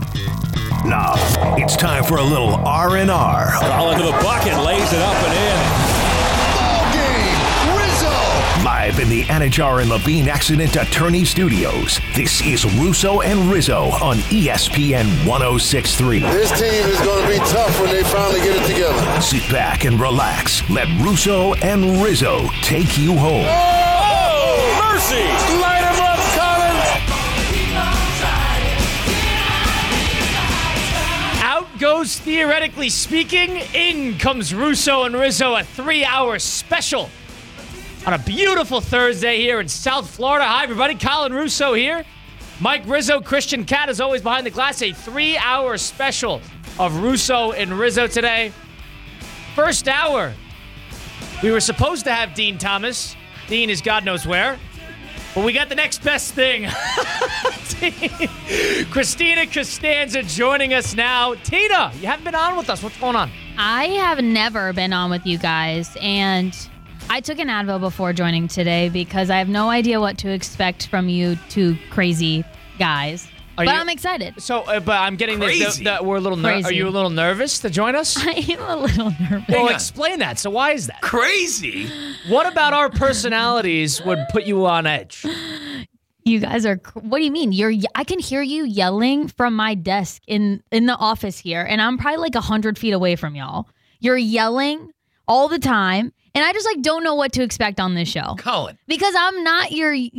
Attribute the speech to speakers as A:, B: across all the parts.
A: Now, it's time for a little R&R.
B: Ball into the bucket, lays it up and in.
A: Ball game, Rizzo! Live in the Anajar and Levine Accident Attorney Studios, this is Russo and Rizzo on ESPN 106.3.
C: This team is going to be tough when they finally get it together.
A: Sit back and relax. Let Russo and Rizzo take you home.
B: Oh, mercy! Light him up, Colin!
D: Out goes Theoretically Speaking. In comes Russo and Rizzo, a 3-hour special on a beautiful Thursday here in South Florida. Hi, everybody. Colin Russo here. Mike Rizzo, Christian Cat is always behind the glass. A 3-hour special of Russo and Rizzo today. First hour, we were supposed to have Dean Thomas. Dean is God knows where. But we got the next best thing. Christina Costanza joining us now. Tina, you haven't been on with us. What's going on?
E: I have never been on with you guys, and I took an Advil before joining today because I have no idea what to expect from you two crazy guys. I'm excited.
D: So, but I'm getting this. That we're a little nervous. Are you a little nervous to join us?
E: I am a little nervous.
D: Well, explain that. So why is that?
B: Crazy?
D: What about our personalities would put you on edge?
E: You guys are. What do you mean? I can hear you yelling from my desk in the office here, and I'm probably like 100 feet away from y'all. You're yelling all the time. And I just don't know what to expect on this show.
B: Colin.
E: Because I'm not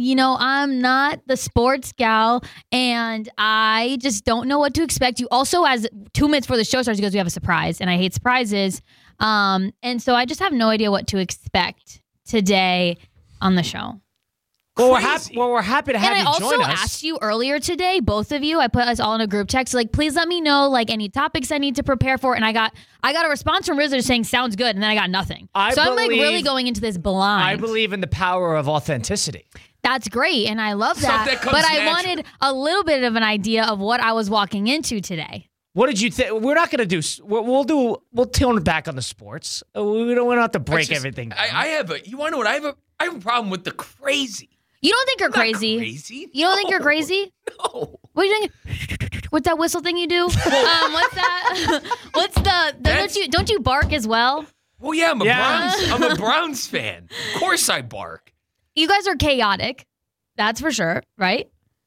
E: I'm not the sports gal, and I just don't know what to expect. You also, as 2 minutes before the show starts, you goes, we have a surprise, and I hate surprises. And so I just have no idea what to expect today on the show.
D: Well, we're happy to have you join us.
E: And I also asked you earlier today, both of you, I put us all in a group text, please let me know, any topics I need to prepare for. And I got a response from Rizzo saying, sounds good. And then I got nothing. I'm really going into this blind.
D: I believe in the power of authenticity.
E: That's great. And I love that. But I wanted a little bit of an idea of what I was walking into today.
D: What did you think? We're not going to do. We'll tone it back on the sports. We don't have to break everything.
B: You want to know what I have? I have a problem with the crazy.
E: You don't think you're crazy?
B: Crazy?
E: You don't think you're crazy?
B: No.
E: What are you doing? What's that whistle thing you do? What's that? What's don't you bark as well?
B: Well, yeah, I'm a Browns fan. Of course I bark.
E: You guys are chaotic. That's for sure, right?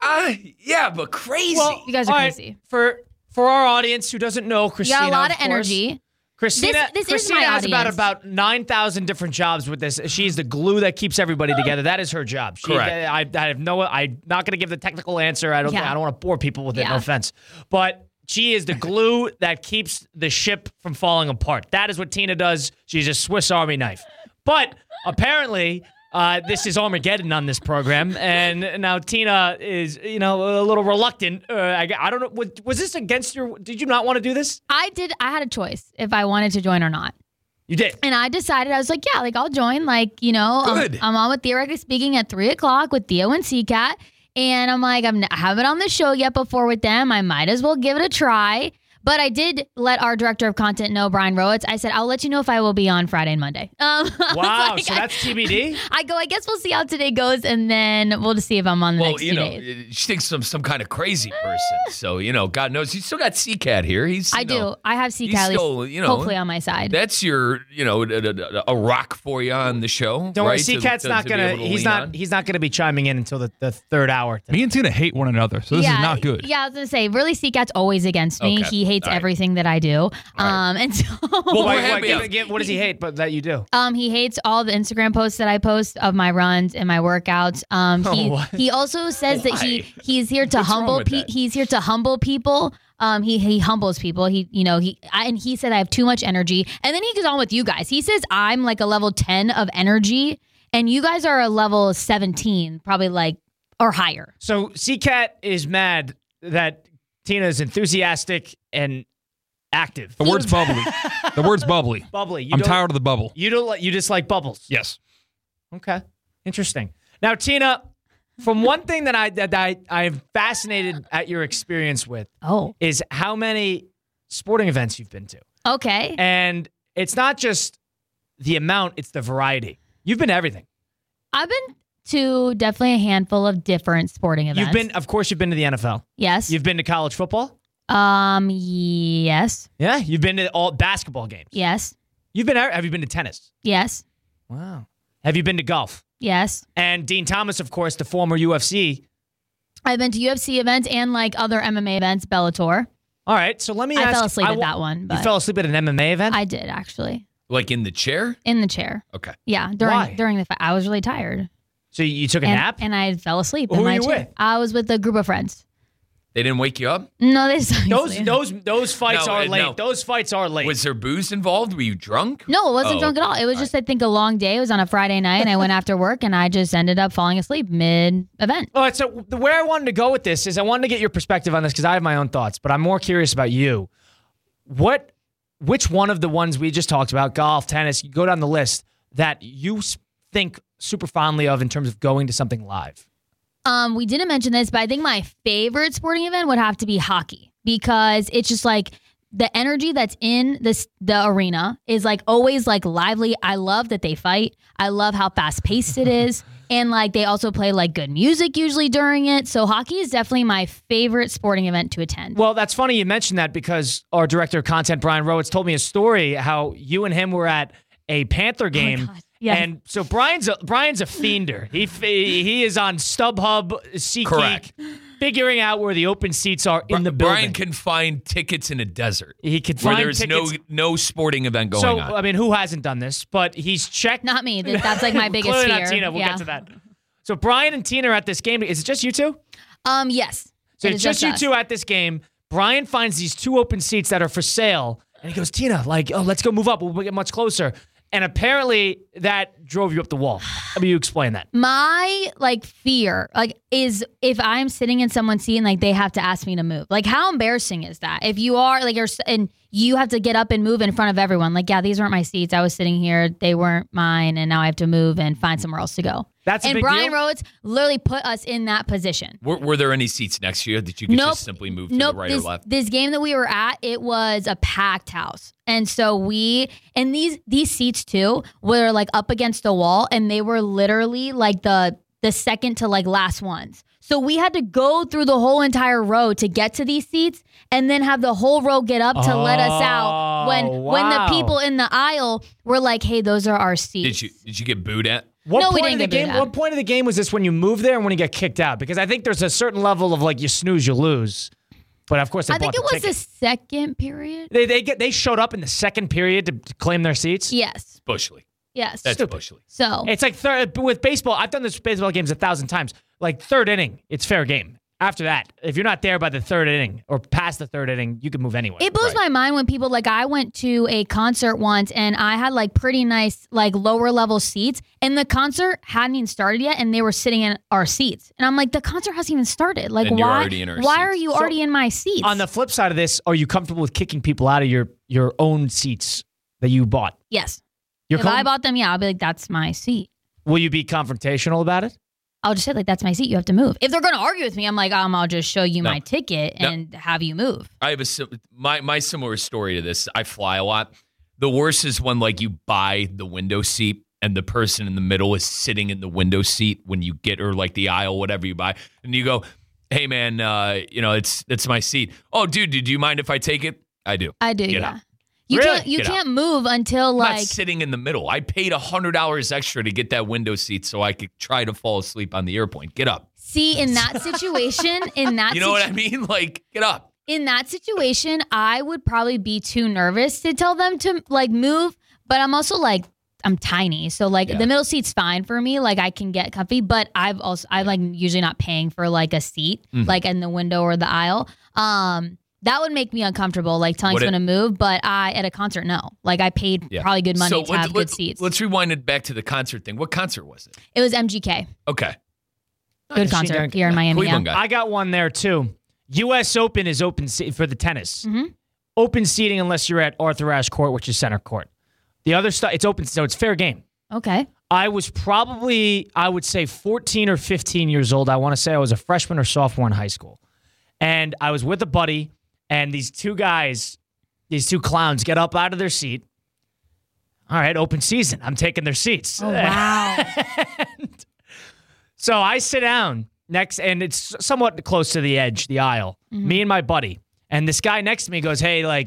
B: Yeah, but crazy.
E: Well, you guys are crazy.
D: For our audience who doesn't know Christina,
E: you got a lot of energy.
D: Christina has about 9,000 different jobs with this. She's the glue that keeps everybody together. That is her job.
B: Correct.
D: I'm not going to give the technical answer. I don't want to bore people with it. No offense, but she is the glue that keeps the ship from falling apart. That is what Tina does. She's a Swiss Army knife. But apparently, this is Armageddon on this program, and now Tina is, a little reluctant. I don't know. Was this against your? Did you not want to do this?
E: I did. I had a choice if I wanted to join or not.
D: You did,
E: and I decided. I was like, yeah, I'll join.
B: Good.
E: I'm on with Theoretically Speaking at 3:00 with Theo and CCAT, and I'm like, I haven't on the show yet before with them. I might as well give it a try. But I did let our director of content know, Brian Rowitz. I said, I'll let you know if I will be on Friday and Monday.
D: Wow, so that's TBD?
E: I guess we'll see how today goes, and then we'll just see if I'm on the next 2 days.
B: She thinks some kind of crazy person. So, God knows. You still got CCAT here.
E: I do. I have CCAT at least, hopefully on my side.
B: That's your, a rock for you on the show.
D: Don't worry,
B: right?
D: CCAT's not going to, he's not going to be chiming in until the third hour.
F: Me and Tina hate one another, so this is not good.
E: Yeah, I was going to say, really, CCAT's always against me.
B: Okay.
E: He hates everything that I do. And so
B: Well,
D: what does he hate but that you do?
E: He hates all the Instagram posts that I post of my runs and my workouts. He also says that he's here to humble he's here to humble people. He humbles people. And he said I have too much energy. And then he goes on with you guys. He says I'm like a level 10 of energy, and you guys are a level 17, probably or higher.
D: So CCAT is mad that Tina is enthusiastic and active.
F: The word's bubbly. The word's bubbly.
D: Bubbly.
F: I'm tired of the bubble.
D: You dislike bubbles.
F: Yes.
D: Okay. Interesting. Now, Tina, from one thing that I am fascinated at your experience with is how many sporting events you've been to.
E: Okay.
D: And it's not just the amount, it's the variety. You've been to everything.
E: I've been to definitely a handful of different sporting events.
D: Of course, you've been to the NFL.
E: Yes.
D: You've been to college football.
E: Yes.
D: Yeah, you've been to all basketball games.
E: Yes.
D: Have you been to tennis?
E: Yes.
D: Wow. Have you been to golf?
E: Yes.
D: And Dean Thomas, of course, the former UFC.
E: I've been to UFC events and like other MMA events, Bellator.
D: All right, so let me ask.
E: I fell asleep at that one. But
D: you fell asleep at an MMA event?
E: I did, actually.
B: Like in the chair?
E: In the chair.
B: Okay.
E: Yeah,
D: Why?
E: during the fight. I was really tired.
D: So you took a nap?
E: And I fell asleep
D: Who
E: in
D: were
E: my
D: you
E: chair.
D: with?
E: I was with a group of friends.
B: They didn't wake you up?
E: No, they just
D: Those fights are late.
B: No.
D: Those fights are late.
B: Was there booze involved? Were you drunk?
E: No, it wasn't drunk at all. It was just, I think, a long day. It was on a Friday night, and I went after work, and I just ended up falling asleep mid-event.
D: All right, so where I wanted to go with this is I wanted to get your perspective on this because I have my own thoughts, but I'm more curious about you. Which one of the ones we just talked about, golf, tennis, you go down the list, that you think super fondly of in terms of going to something live?
E: We didn't mention this, but I think my favorite sporting event would have to be hockey because it's just like the energy that's in the arena is like always like lively. I love that they fight. I love how fast paced it is. And like they also play like good music usually during it. So hockey is definitely my favorite sporting event to attend. Well, that's funny you mentioned that because our director of content, Brian Rowitz, told me a story how you and him were at a Panther game. Oh yeah.
D: And so Brian's a fiender. He is on StubHub, SeatGeek,
B: Correct.
D: figuring out where the open seats are in the building.
B: Brian can find tickets in a desert.
D: He could
B: where
D: find
B: there's
D: tickets.
B: no sporting event going
D: So,
B: on.
D: I mean, who hasn't done this? But he's checked.
E: Not me. That's like my biggest
D: Clearly
E: fear.
D: not Tina. We'll
E: Yeah.
D: get to that. So Brian and Tina are at this game. Is it just you two?
E: Yes.
D: So
E: It
D: it's
E: is
D: just you
E: us.
D: two at this game. Brian finds these two open seats that are for sale. And he goes, Tina, like, oh, let's go move up. We'll get much closer. And apparently that drove you up the wall. How do you explain that?
E: My like fear is if I'm sitting in someone's seat and like they have to ask me to move. Like how embarrassing is that? If you are like and you have to get up and move in front of everyone. Like, yeah, these weren't my seats. I was sitting here. They weren't mine. And now I have to move and find somewhere else to go.
D: That's a
E: and
D: big
E: Brian
D: deal?
E: Rhodes literally put us in that position.
B: Were there any seats next to you that you could just simply move to the right or left?
E: This game that we were at, it was a packed house. And so these seats too were like up against the wall and they were literally like the second to like last ones. So we had to go through the whole entire row to get to these seats and then have the whole row get up to let us out when the people in the aisle were like, hey, those are our seats.
B: Did you get booed at?
E: No, we didn't get booed at.
D: What point of the game was this when you move there and when you get kicked out? Because I think there's a certain level of like you snooze, you lose. But of course,
E: I think it was the second period.
D: They showed up in the second period to claim their seats.
E: Yes.
B: Bush League.
E: Yes.
B: That's
D: Stupid.
B: Bush League.
E: So
D: It's like with baseball. I've done this baseball games 1,000 times. Like third inning, it's fair game. After that, if you're not there by the third inning or past the third inning, you can move anywhere.
E: it blows my mind when people like I went to a concert once and I had like pretty nice like lower level seats and the concert hadn't even started yet and they were sitting in our seats and I'm like the concert hasn't even started. Like
B: And you're
E: why
B: already in our
E: why
B: seats.
E: are you
D: So,
E: already in my seats?
D: On the flip side of this, are you comfortable with kicking people out of your own seats that you bought?
E: Yes.
D: You're
E: If I bought them, yeah, I'll be like that's my seat.
D: Will you be confrontational about it?
E: I'll just say like that's my seat. You have to move. If they're going to argue with me, I'm like I'll just show you
B: No.
E: my ticket and have you move.
B: I have my similar story to this. I fly a lot. The worst is when like you buy the window seat and the person in the middle is sitting in the window seat when you get or like the aisle, whatever you buy, and you go, "Hey man, it's my seat." Oh, dude, do you mind if I take it? I do.
E: I do,
B: Get
E: yeah.
B: out.
E: You
D: Really?
E: can't you
B: Get
E: can't move until
B: I'm
E: like
B: not sitting in the middle. I paid $100 extra to get that window seat so I could try to fall asleep on the airplane. Get up.
E: see in that situation
B: You know what I mean? Like, get up.
E: In that situation, I would probably be too nervous to tell them to like move, but I'm also like I'm tiny, so like the middle seat's fine for me. Like I can get comfy, but I'm like usually not paying for like a seat like in the window or the aisle. That would make me uncomfortable, like telling someone to move. But at a concert, no. Like I paid probably good money to have good seats.
B: Let's rewind it back to the concert thing. What concert was it?
E: It was MGK.
B: Okay.
E: Good concert here in Miami.
B: Cleveland
E: Yeah.
B: guy.
D: I got one there too. U.S. Open is open for the tennis. Open seating unless you're at Arthur Ashe Court, which is center court. The other stuff, it's open, so it's fair game.
E: Okay.
D: I was probably, I would say 14 or 15 years old. I want to say I was a freshman or sophomore in high school. And I was with a buddy, and these two guys, these two clowns get up out of their seat. All right, open season. I'm taking their seats.
E: Oh, wow.
D: So I sit down next, and it's somewhat close to the edge, the aisle. Me and my buddy. And this guy next to me goes, hey, like,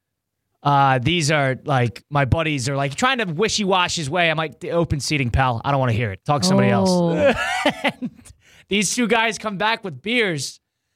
D: these are like my buddies are like trying to wishy-wash his way. I'm like, the open seating, pal. I don't want to hear it. Talk to somebody else. And these two guys come back with beers,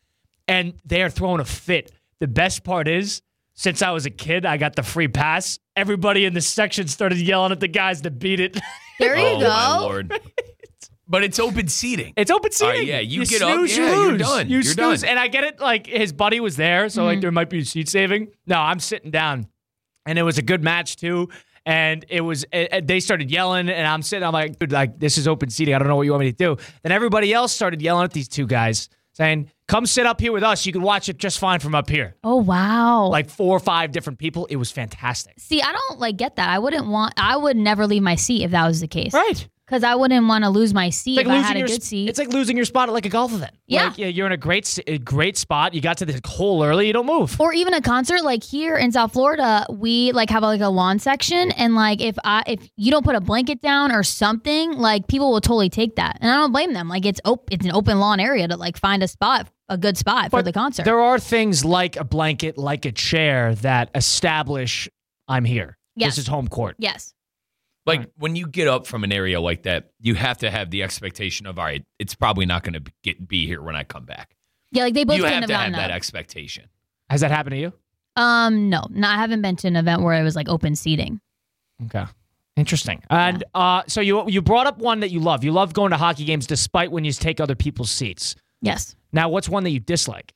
D: and they are throwing a fit. The best part is, since I was a kid, I got the free pass. Everybody in the section started yelling at the guys to beat it.
E: There you go.
B: My Lord. But it's open seating.
D: It's open seating.
B: Yeah, you get
D: snooze,
B: up,
D: you
B: yeah,
D: lose.
B: you're done.
D: You
B: You're
D: snooze.
B: done.
D: And I get it, like, his buddy was there, so, like, there might be seat saving. No, I'm sitting down. And it was a good match, too. And they started yelling, and I'm sitting, I'm like, dude, like, this is open seating. I don't know what you want me to do. Then everybody else started yelling at these two guys, saying, come sit up here with us. You can watch it just fine from up here.
E: Oh, wow.
D: Like 4 or 5 different people. It was fantastic.
E: See, I don't, like, get that. I would never leave my seat if that was the case.
D: Right.
E: Because I wouldn't want to lose my seat if I had a good seat.
D: It's like losing your spot at like a golf event.
E: Yeah.
D: Like, you're in a great spot. You got to the hole early. You don't move.
E: Or even a concert, like here in South Florida, we like have like a lawn section, and like if you don't put a blanket down or something, like people will totally take that, and I don't blame them. Like it's an open lawn area to like find a good spot for the concert.
D: There are things like a blanket, like a chair that establish I'm here.
E: Yes.
D: This is home court.
E: Yes.
B: Like when you get up from an area like that, you have to have the expectation of, all right, it's probably not going to be here when I come back.
E: Yeah, like they both
B: You
E: couldn't
B: have to
E: gotten
B: have that
E: up.
B: expectation.
D: Has that happened to you?
E: No, I haven't been to an event where it was like open seating.
D: Okay. Interesting. And so you brought up one that you love. You love going to hockey games despite when you take other people's seats.
E: Yes.
D: Now, what's one that you dislike?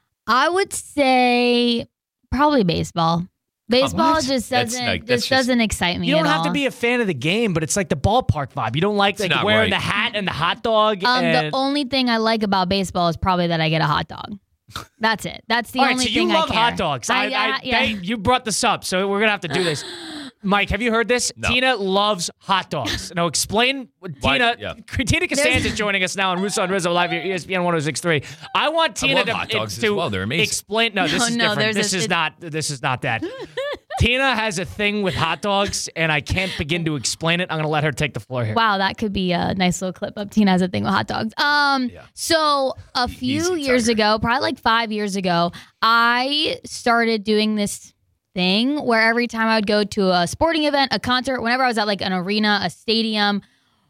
E: I would say probably baseball. Baseball
B: What?
E: just
B: That's
E: doesn't
B: like- that's
E: doesn't excite me.
D: You don't
E: at
D: have
E: all.
D: to be a fan of the game, but it's like the ballpark vibe. You don't like
B: not
D: wearing
B: right.
D: the hat and the hot dog.
E: The only thing I like about baseball is probably that I get a hot dog. That's it. That's the
D: All right,
E: only
D: so you
E: thing
D: love
E: I care.
D: hot dogs.
E: Yeah.
D: Hey, you brought this up, so we're gonna have to do this. Mike, have you heard this?
B: No.
D: Tina loves hot dogs. Now explain.
B: Why-
D: Tina
B: yeah.
D: Tina Costanza is joining us now on Russo and Rizzo live here, ESPN 106.3. I want Tina
B: love
D: to,
B: hot dogs
D: to
B: as well. They're amazing.
D: explain. No, this is
E: No,
D: different. This is not that. Tina has a thing with hot dogs, and I can't begin to explain it. I'm going to let her take the floor here.
E: Wow, that could be a nice little clip of Tina has a thing with hot dogs. So a few
B: Easy,
E: years
B: Tucker.
E: ago, probably like 5 years ago, I started doing this thing where every time I would go to a sporting event, a concert, whenever I was at like an arena, a stadium,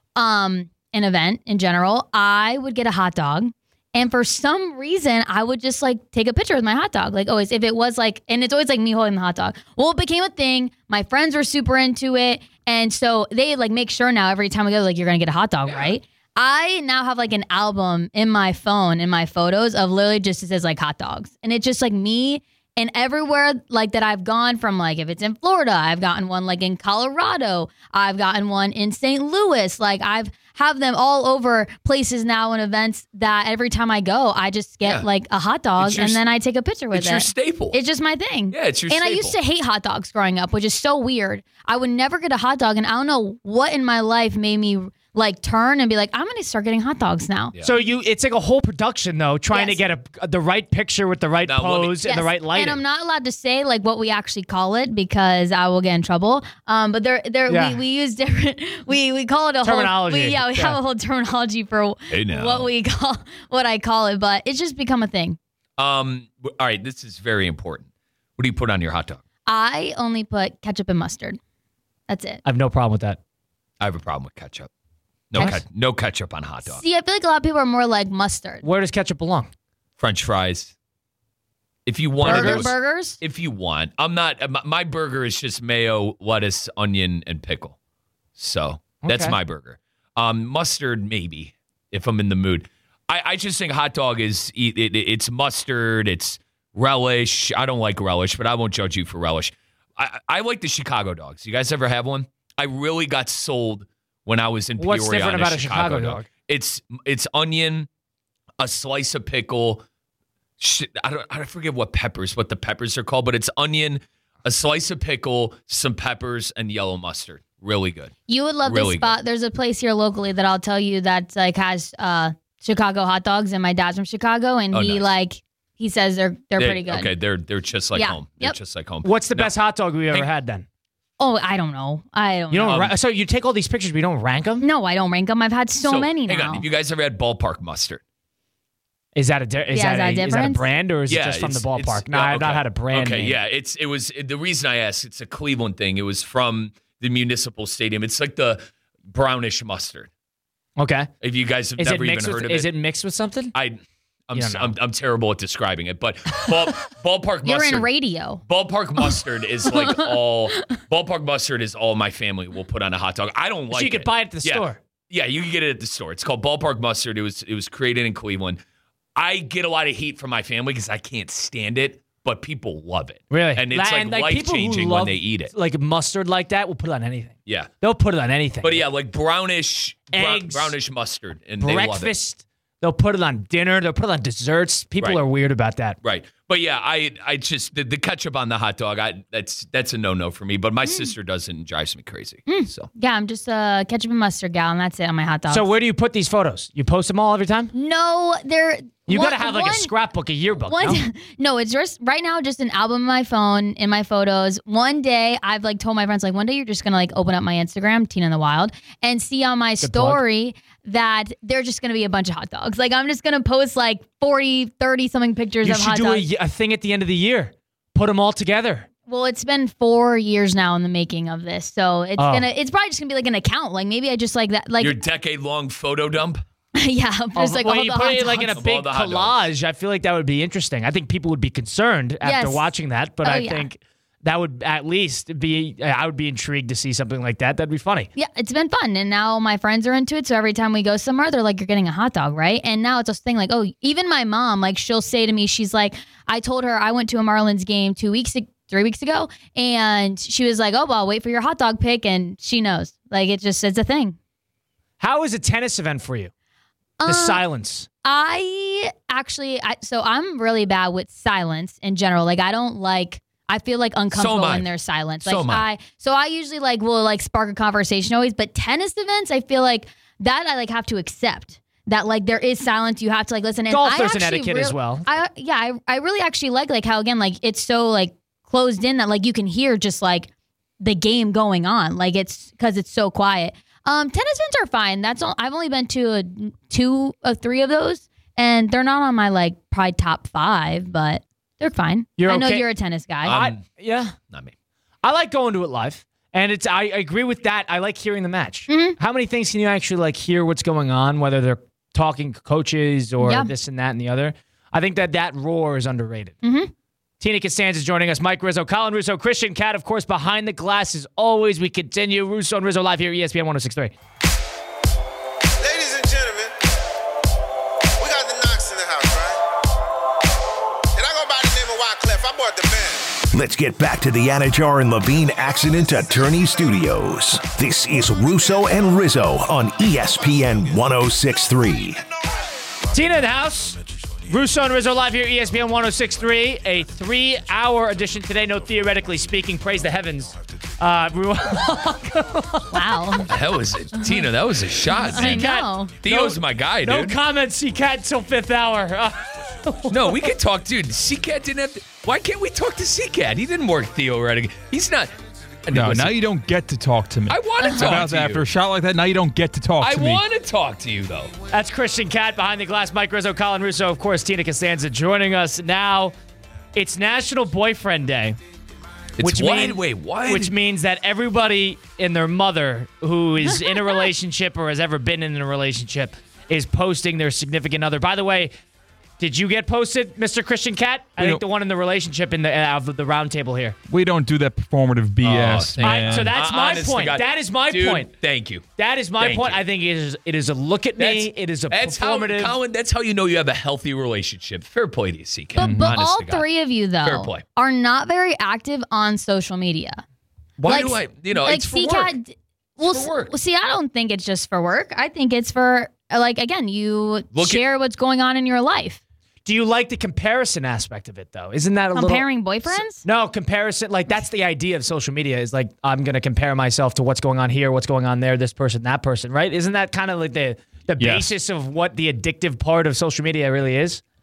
E: an event in general, I would get a hot dog. And for some reason, I would just like take a picture with my hot dog. Like always, if it was like, and it's always like me holding the hot dog. Well, it became a thing. My friends were super into it. And so they like make sure now every time we go, like, you're going to get a hot dog, right? I now have like an album in my phone, in my photos of literally just, it says like hot dogs. And it's just like me. And everywhere like that I've gone from, like if it's in Florida, I've gotten one like in Colorado, I've gotten one in St. Louis. Like I've have them all over places now and events that every time I go, I just get like a hot dog and then I take a picture with it.
B: It's your staple.
E: It's just my thing.
B: Yeah, it's your
E: And
B: staple.
E: I used to hate hot dogs growing up, which is so weird. I would never get a hot dog, and I don't know what in my life made me like turn and be like, I'm going to start getting hot dogs now.
B: Yeah.
D: So it's like a whole production though, trying to
E: Yes.
D: get the right picture with the right
B: Now, let me-
D: pose and the
E: Yes.
D: right lighting.
E: And I'm not allowed to say like what we actually call it because I will get in trouble. But
D: Yeah.
E: we use different we call it a
D: Terminology.
E: whole we have a whole terminology for
B: Hey, now.
E: what I call it, but it's just become a thing.
B: All right, this is very important. What do you put on your hot dog?
E: I only put ketchup and mustard. That's it.
D: I have no problem with that.
B: I have a problem with ketchup.
E: Ketchup?
B: No ketchup on hot dog.
E: See, I feel like a lot of people are more like mustard.
D: Where does ketchup belong?
B: French fries. If you want
E: Burgers?
B: If you want. I'm not, my burger is just mayo, lettuce, onion, and pickle. So that's
D: Okay.
B: my burger. Mustard, maybe, if I'm in the mood. I just think hot dog is, it's mustard, it's relish. I don't like relish, but I won't judge you for relish. I like the Chicago dogs. You guys ever have one? I really got sold when I was in Peoria.
D: What's different
B: on
D: about a Chicago dog?
B: It's onion, a slice of pickle. I forget what the peppers are called, but it's onion, a slice of pickle, some peppers, and yellow mustard. Really good.
E: You would love
B: Really
E: this spot. There's a place here locally that I'll tell you that like has Chicago hot dogs, and my dad's from Chicago, and he says they're pretty good.
B: Okay, they're just like
E: Yeah.
B: home. They're
E: Yep.
B: just like home.
D: What's the
B: Now,
D: best hot dog we ever had then?
E: Oh, I don't know.
D: You don't. So you take all these pictures, but you don't rank them?
E: No, I don't rank them. I've had so many now.
B: Hang on. Have you guys ever had ballpark mustard?
D: Is that a brand or is it just from the ballpark? No, I've not had a brand name.
B: Yeah, it was the reason I asked. It's a Cleveland thing. It was from the Municipal Stadium. It's like the brownish mustard.
D: Okay.
B: If you guys have never even heard of it.
D: Is it mixed with something?
B: I'm terrible at describing it, but ballpark mustard.
E: You're in radio.
B: Ballpark mustard is like all. Ballpark mustard is all my family will put on a hot dog. I don't like it.
D: So you could buy it at the store.
B: Yeah, you can get it at the store. It's called Ballpark Mustard. It was created in Cleveland. I get a lot of heat from my family because I can't stand it, but people love it.
D: Really?
B: And it's like life-changing when they eat it.
D: Like mustard like that, will put it on anything.
B: Yeah.
D: They'll put it on anything.
B: But yeah, like brownish
D: eggs,
B: brownish mustard. And
D: breakfast. They love it. They'll put it on dinner. They'll put it on desserts. People are weird about that.
B: Right. But yeah, I just the ketchup on the hot dog, that's a no-no for me. But my sister does it and drives me crazy. So
E: yeah, I'm just a ketchup and mustard gal, and that's it on my hot dogs.
D: So where do you put these photos? You post them all every time?
E: No,
D: you got to have like a scrapbook, a yearbook.
E: No, it's just right now just an album on my phone in my photos. One day I've like told my friends like one day you're just gonna like open up my Instagram, Tina in the Wild, and see on my story that they're just gonna be a bunch of hot dogs. Like I'm just gonna post like 40, 30 something pictures of hot dogs.
D: You should do a thing at the end of the year. Put them all together.
E: Well, it's been 4 years now in the making of this, so it's probably just gonna be like an account. Like maybe I just like that, like
B: your decade-long photo dump.
E: Yeah, just like all
D: you put it like in a big collage. I feel like that would be interesting. I think people would be concerned after watching that, but I think that would at least be. I would be intrigued to see something like that. That'd be funny.
E: Yeah, it's been fun, and now my friends are into it. So every time we go somewhere, they're like, "You're getting a hot dog, right?" And now it's a thing. Like, oh, even my mom, like, she'll say to me, she's like, "I told her I went to a Marlins game 3 weeks ago, and she was like, oh, well, I'll wait for your hot dog pic," and she knows. Like, it's a thing.
D: How is a tennis event for you? The silence.
E: So I'm really bad with silence in general. Like I feel like uncomfortable when there's silence. Like I usually like will like spark a conversation always, but tennis events, I feel like that I like have to accept that like there is silence. You have to like listen. And
D: golf, there's an etiquette as well.
E: I really actually like how again like it's so like closed in that like you can hear just like the game going on. Like it's because it's so quiet. Tennis events are fine. That's all. I've only been to 2 of 3 of those, and they're not on my like probably top 5, but they're fine. I know you're a tennis guy.
B: Not me.
D: I like going to it live, and I agree with that. I like hearing the match. Mm-hmm. How many things can you actually like hear what's going on, whether they're talking coaches or this and that and the other? I think that roar is underrated. Mm-hmm. Tina Costanza joining us, Mike Rizzo, Colin Russo, Christian Cat, of course, behind the glass as always. We continue. Russo and Rizzo live here at ESPN 106.3.
C: Ladies and gentlemen, we got the Knox in the house, right? And I go by the name of Wyclef. I bought the band.
A: Let's get back to the Anajar and Levine Accident Attorney Studios. This is Russo and Rizzo on ESPN 106.3.
D: Tina in the house. Russo and Rizzo live here, ESPN 106.3, a 3-hour edition today. No theoretically speaking. Praise the heavens.
E: Wow.
B: That was it. Tina, that was a shot, man.
E: I know.
B: Theo's my guy, dude.
D: No comments, C-Cat, till 5th hour.
B: No, we could talk, dude. C-Cat didn't have to. Why can't we talk to C-Cat? He didn't work theoretically. He's not.
F: No, now you don't get to talk to me.
B: I want to talk
F: about
B: to
F: that.
B: you.
F: After a shot like that, now you don't get to talk to me.
B: I want to talk to you, though.
D: That's Christian Cat behind the glass. Mike Rizzo, Colin Russo, of course, Tina Costanza joining us now. It's National Boyfriend Day.
B: Wait, what?
D: Which means that everybody and their mother who is in a relationship or has ever been in a relationship is posting their significant other. By the way, did you get posted, Mr. Christian Cat? I think the one in the relationship in the round table here.
F: We don't do that performative BS. Man.
D: So that's my point. That is my point.
B: Thank you.
D: That is my point. I think it is a look at me. It is a performative.
B: Colin, that's how you know you have a healthy relationship. Fair play to you, CK.
E: But all 3 of you, though,
B: Fair play.
E: are not very active on social media.
B: Why do I? It's for work.
E: Well, see, I don't think it's just for work. I think it's for, like, again, you share what's going on in your life.
D: Do you like the comparison aspect of it, though? Isn't that
E: comparing boyfriends?
D: No, comparison. Like, that's the idea of social media is, like, I'm going to compare myself to what's going on here, what's going on there, this person, that person, right? Isn't that kind of like the basis of what the addictive part of social media really is?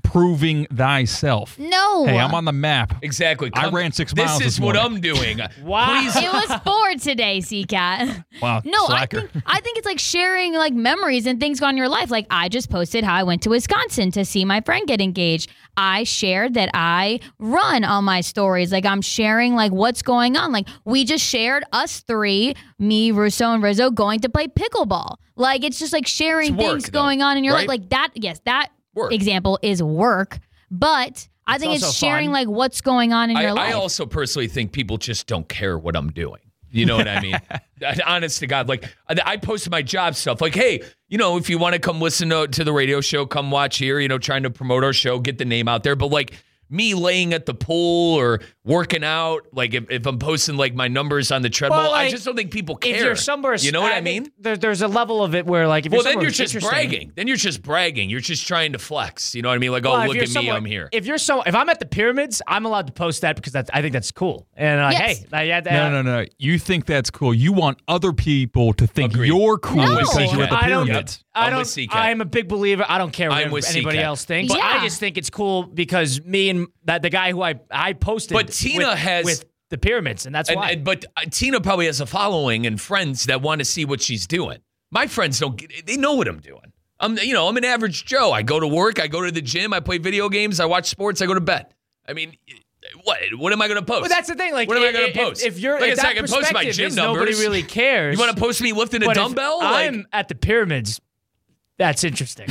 F: proving thyself.
E: No.
F: Hey, I'm on the map.
B: Exactly.
F: I ran 6 miles.
B: This is what I'm doing.
D: Wow.
B: Please.
E: It was 4 today, C-Cat.
F: Wow.
E: No,
F: slacker.
E: I think it's like sharing like memories and things on your life. Like I just posted how I went to Wisconsin to see my friend get engaged. I shared that I run on my stories. Like I'm sharing like what's going on. Like we just shared us 3, me, Russo, and Rizzo going to play pickleball. Like it's just like sharing things going on in your life. Like that, yes, that example is work. But I think it's sharing
D: fun.
E: like what's going on in your life.
B: I also personally think people just don't care what I'm doing. You know what I mean? Honest to God, like I posted my job stuff. Like, hey, if you want to come listen to the radio show, come watch here. Trying to promote our show, get the name out there. But like me laying at the pool or working out, like if I'm posting like my numbers on the treadmill,
D: Well, like,
B: I just don't think people care.
D: If you're somewhere,
B: you know what I mean?
D: There's a level of it where like if
B: then you're just bragging. Then you're just bragging. You're just trying to flex. You know what I mean? Like, look at me, I'm here.
D: If I'm at the pyramids, I'm allowed to post that because I think that's cool. And
E: Yes.
D: hey,
F: No. You think that's cool. You want other people to think you're cool
E: No.
F: because you're at the
D: I don't-
F: pyramids.
D: I'm a big believer. I don't care what
B: I'm with
D: anybody
B: CCAT.
D: else thinks.
E: Yeah.
D: I just think it's cool because me and the guy who I posted
B: But Tina
D: with the pyramids, and that's why.
B: But Tina probably has a following and friends that want to see what she's doing. My friends they know what I'm doing. I'm an average Joe. I go to work, I go to the gym, I play video games, I watch sports, I go to bed. I mean, what am I going to post?
D: But that's the thing. Like,
B: what am I going to post?
D: If you're
B: like
D: if
B: I
D: that
B: can post my gym
D: is
B: numbers.
D: nobody really cares.
B: You want to post me lifting a
D: But if
B: dumbbell?
D: I'm at the pyramids. That's interesting.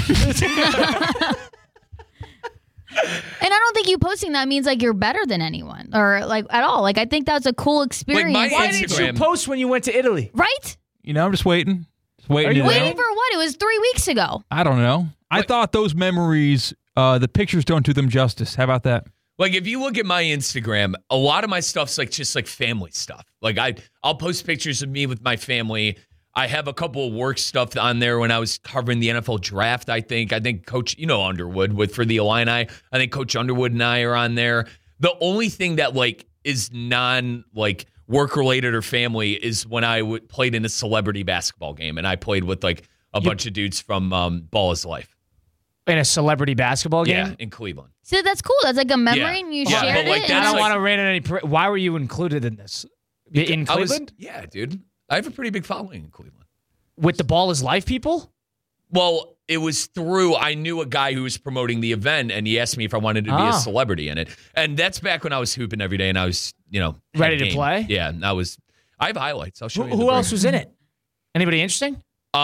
E: And I don't think you posting that means like you're better than anyone or like at all. Like I think that's a cool experience.
B: my
D: Why didn't you
B: Instagram.
D: post when you went to Italy?
E: Right?
F: I'm just waiting.
D: Are you
E: Waiting for what? It was 3 weeks ago.
F: I don't know. I thought those memories, the pictures don't do them justice. How about that?
B: Like if you look at my Instagram, a lot of my stuff's like just like family stuff. Like I'll post pictures of me with my family. I have a couple of work stuff on there when I was covering the NFL draft, I think. Coach, Underwood for the Illini. I think Coach Underwood and I are on there. The only thing that like is non like work related or family is when I played in a celebrity basketball game and I played with like a bunch of dudes from Ball is Life.
D: In a celebrity basketball game?
B: Yeah, in Cleveland.
E: So that's cool. That's like a memory
B: Yeah.
E: and you
B: Yeah,
E: shared
B: but, like,
E: it.
B: that's
D: I don't
E: and
D: want to rain on any. Why were you included in this? In Cleveland?
B: Yeah, dude. I have a pretty big following in Cleveland.
D: With the Ball is Life people?
B: Well, it was through, I knew a guy who was promoting the event, and he asked me if I wanted to be a celebrity in it. And that's back when I was hooping every day, and I was,
D: Ready to
B: game.
D: play?
B: Yeah, and I have highlights. I'll show you.
D: Who else was in it? Anybody interesting?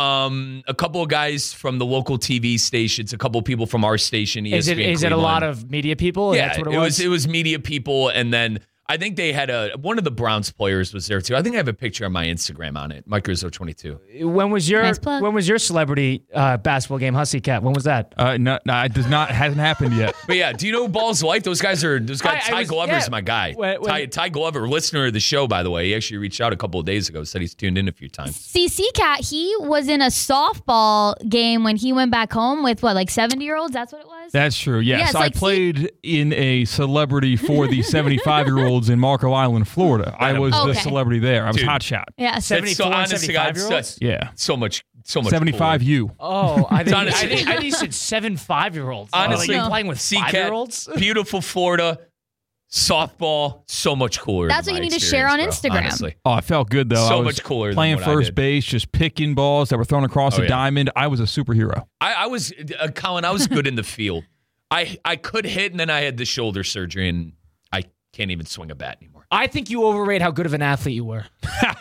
B: A couple of guys from the local TV stations, a couple of people from our station, ESPN
D: Is it a
B: Cleveland.
D: lot of media people?
B: Yeah,
D: That's what it was?
B: It was media people, and then I think they had one of the Browns players was there too. I think I have a picture on my Instagram on it, Mike Rizzo 22.
D: When was your
E: Nice plug.
D: celebrity basketball game, Hussy Cat? When was that?
F: No, it does not. Hasn't happened yet.
B: But yeah, do you know Ball's Life? Those guys. Ty Glover's
D: yeah.
B: my guy. Ty Glover, listener of the show, by the way. He actually reached out a couple of days ago, said he's tuned in a few times.
E: CC Cat, he was in a softball game when he went back home with like 70-year-olds. That's what it was?
F: That's true. Yes,
E: Yeah, it's
F: I
E: like
F: played in a celebrity for the 75-year-olds in Marco Island, Florida. I was the
E: Okay.
F: celebrity there. I was
B: Dude.
F: hot shot.
E: Yeah.
B: That's
D: 74 and
B: honest to God,
D: 75-year-olds?
F: Yeah.
B: so much
F: 75U.
D: Oh, I think
B: honestly-
D: you said 7 5-year-olds.
B: Honestly,
D: Like, playing with
B: C-Cat,
D: 5-year-olds?
B: beautiful Florida, softball, so much cooler.
E: That's
B: than
E: what
B: my
E: you need to share on
B: experience, bro,
E: Instagram.
B: honestly.
F: Oh, it felt good, though.
B: So
F: I was
B: much cooler than
F: playing
B: what I
F: first
B: did.
F: base, just picking balls that were thrown across the
B: yeah.
F: diamond. I was a superhero.
B: I was Colin. I was good in the field. I could hit, and then I had the shoulder surgery, and I can't even swing a bat anymore.
D: I think you overrate how good of an athlete you were.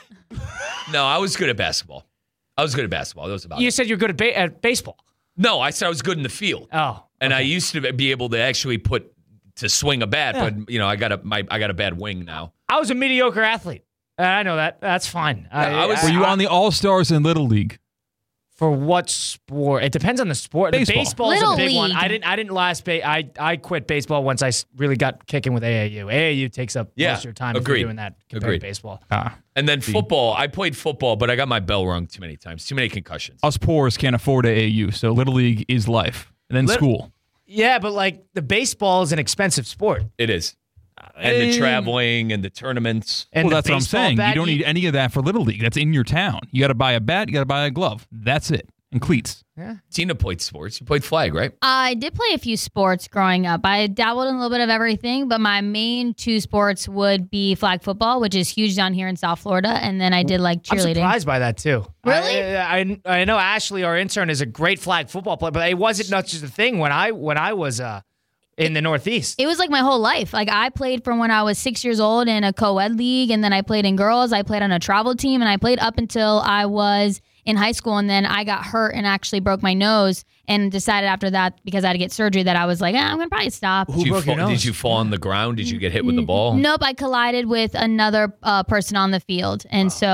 B: No, I was good at basketball. That was about
D: You
B: it.
D: said you're good at baseball.
B: No, I said I was good in the field.
D: Oh.
B: And I used to be able to actually swing a bat,
D: Yeah.
B: but I got a bad wing now.
D: I was a mediocre athlete. I know that. That's fine.
F: Were you on the All-Stars in Little League?
D: For what sport? It depends on the sport.
F: Baseball.
D: Baseball is a
E: Little
D: big one.
E: League.
D: I didn't last. I quit baseball once I really got kicking with AAU. AAU takes up most of your time if
B: agreed.
D: you're doing that compared
B: Agreed.
D: to baseball.
B: And then football, I played football, but I got my bell rung too many times. Too many concussions.
F: Us poors can't afford AAU, so Little League is life. And then school.
D: Yeah, but like the baseball is an expensive sport.
B: It is. And the traveling and the tournaments.
D: And
F: Well,
D: the
F: that's what I'm
D: baseball
F: saying.
D: bat,
F: You don't need any of that for Little League. That's in your town. You got to buy a bat. You got to buy a glove. That's it. and cleats.
B: Tina played sports. You played flag, right?
E: I did play a few sports growing up. I dabbled in a little bit of everything, but my main two sports would be flag football, which is huge down here in South Florida, and then I did like cheerleading.
D: I'm surprised by that too.
E: Really?
D: I know Ashley, our intern, is a great flag football player, but it wasn't not just a thing when I was in the Northeast.
E: It was like my whole life. Like I played from when I was 6 years old in a co-ed league, and then I played in girls. I played on a travel team, and I played up until I was in high school, and then I got hurt and actually broke my nose and decided after that, because I had to get surgery, that I was like, I'm going to probably stop.
B: Did you fall on the ground? Did you get hit with the ball?
E: Nope, I collided with another person on the field. And so,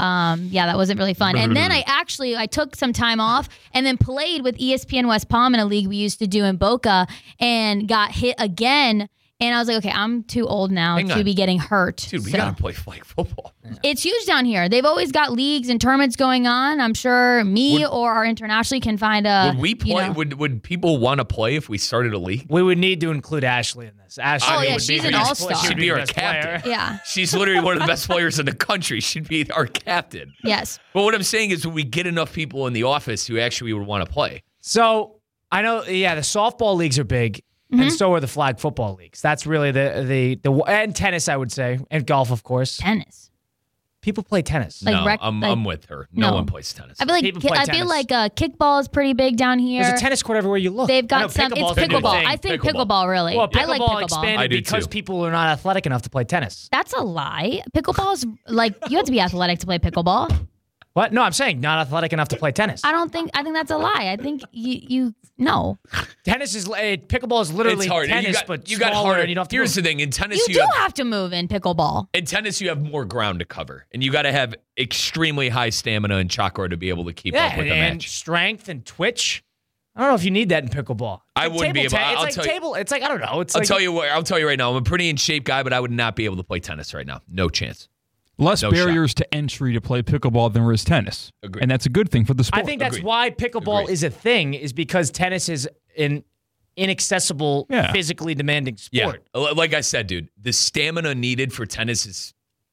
E: that wasn't really fun. And then I took some time off and then played with ESPN West Palm in a league we used to do in Boca and got hit again. And I was like, okay, I'm too old now to be getting hurt.
B: Dude, we got to play flag football.
E: It's huge down here. They've always got leagues and tournaments going on. I'm sure or our intern Ashley can find a...
B: Would we play? Would people want to play if we started a league?
D: We would need to include Ashley in this. Ashley would
E: she's
D: be
E: an all-star.
B: She'd be our captain.
D: Player.
E: Yeah.
B: She's literally one of the best players in the country. She'd be our captain.
E: Yes.
B: But what I'm saying is, when we get enough people in the office who actually would want to play.
D: So, I know, the softball leagues are big. And so are the flag football leagues. That's really the and tennis, I would say, and golf, of course.
E: Tennis.
D: People play tennis.
B: I'm with her. No one plays tennis.
E: I feel like kickball is pretty big down here.
D: There's a tennis court everywhere you look.
E: They've got some. It's pickleball. I think pickleball really.
D: Well,
E: I like pickleball.
D: Expanded because people are not athletic enough to play tennis.
E: That's a lie. Pickleball is like you have to be athletic to play pickleball.
D: What? No, I'm saying not athletic enough to play tennis.
E: I think that's a lie. I think you no.
D: Tennis is pickleball is literally tennis, but you got harder. And you don't have to
B: Here's the thing: in tennis,
E: you do have to move in pickleball.
B: In tennis, you have more ground to cover, and you got to have extremely high stamina and chakra to be able to keep up with the
D: and
B: match.
D: Strength and twitch. I don't know if you need that in pickleball.
B: I wouldn't be able.
D: It's like I don't know.
B: I'll tell you what. I'll tell you right now. I'm a pretty in shape guy, but I would not be able to play tennis right now. No chance.
F: Less barriers to entry to play pickleball than there is tennis.
B: Agreed.
F: And that's a good thing for the sport.
D: I think that's why pickleball is a thing, is because tennis is an inaccessible, physically demanding sport.
B: Yeah. Like I said, dude, the stamina needed for tennis is,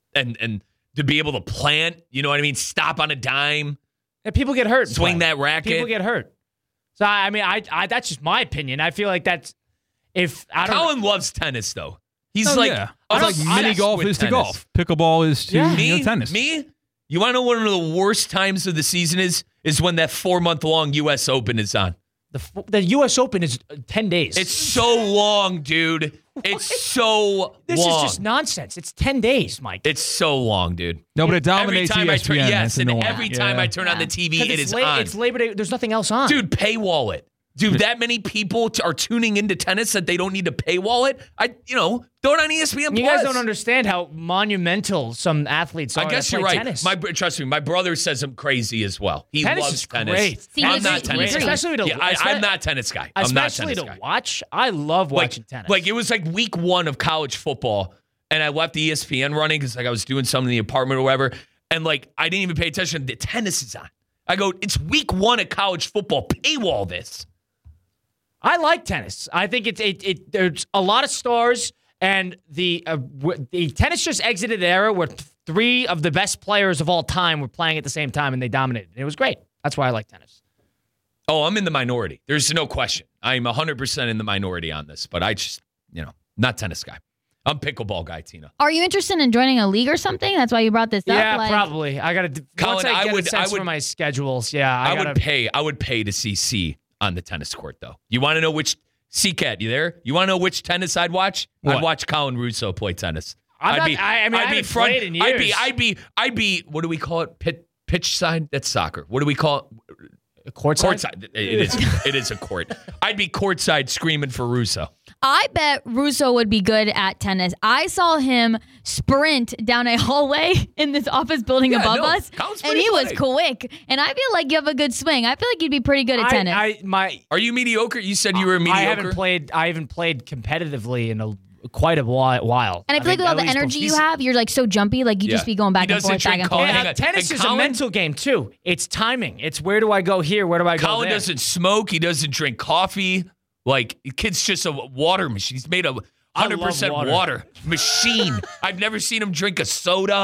B: and to be able to plant, you know what I mean? Stop on a dime.
D: And people get hurt.
B: Swing that racket.
D: People get hurt. So, I mean, I that's just my opinion. I feel like that's,
B: Colin loves tennis, though. He's
F: mini golf is to golf. Pickleball is to tennis.
B: Me? You want to know what one of the worst times of the season is? Is when that 4-month-long U.S. Open is on.
D: The U.S. Open is 10 days.
B: It's so long, dude. It's so
D: This
B: long.
D: is just nonsense. It's 10 days, Mike.
B: It's so long, dude.
F: No, but it dominates ESPN.
B: Every time I turn on the TV, it is on.
D: It's Labor Day. There's nothing else on.
B: Dude, paywall it. Dude, that many people are tuning into tennis that they don't need to paywall it. Throw it on ESPN+.
D: You guys don't understand how monumental some athletes are.
B: I guess you're right.
D: Tennis.
B: Trust me, my brother says I'm crazy as well. He loves tennis.
D: Great.
E: See,
B: I'm not tennis guy.
D: Especially
B: I'm not tennis guy.
D: Especially to watch. I love watching tennis.
B: Like it was like week 1 of college football, and I left the ESPN running because I was doing something in the apartment or whatever, and I didn't even pay attention. The tennis is on. I go, it's week 1 of college football. Paywall this.
D: I like tennis. I think there's a lot of stars, and the tennis just exited an era where 3 of the best players of all time were playing at the same time, and they dominated. It was great. That's why I like tennis.
B: Oh, I'm in the minority. There's no question. I'm 100% in the minority on this, but I just, not tennis guy. I'm pickleball guy, Tina.
E: Are you interested in joining a league or something? That's why you brought this up.
D: Yeah, probably. I got to.
B: Colin,
D: I would for my schedules. Yeah,
B: I would pay to see C on the tennis court, though. You want to know which C-Cat? You there? You want to know which tennis I'd watch?
F: What?
B: I'd watch Colin Russo play tennis.
D: I haven't played in years.
B: I'd be. What do we call it? Pitch side? That's soccer. What do we call it? Courtside. It is a court. I'd be courtside screaming for Russo.
E: I bet Russo would be good at tennis. I saw him sprint down a hallway in this office building above us, and he was quick. And I feel like you have a good swing. I feel like you'd be pretty good at tennis.
B: Are you mediocre? You said you were mediocre.
D: I haven't played competitively in quite a while.
E: And I feel like with all the energy you have, you're like so jumpy, like you just be going back and forth, back and forth.
D: Yeah, tennis is a mental game too. It's timing. It's where do I go here? Where do I go there?
B: Colin doesn't smoke. He doesn't drink coffee. Like, kid's just a water machine. He's made of 100% water machine. I've never seen him drink a soda.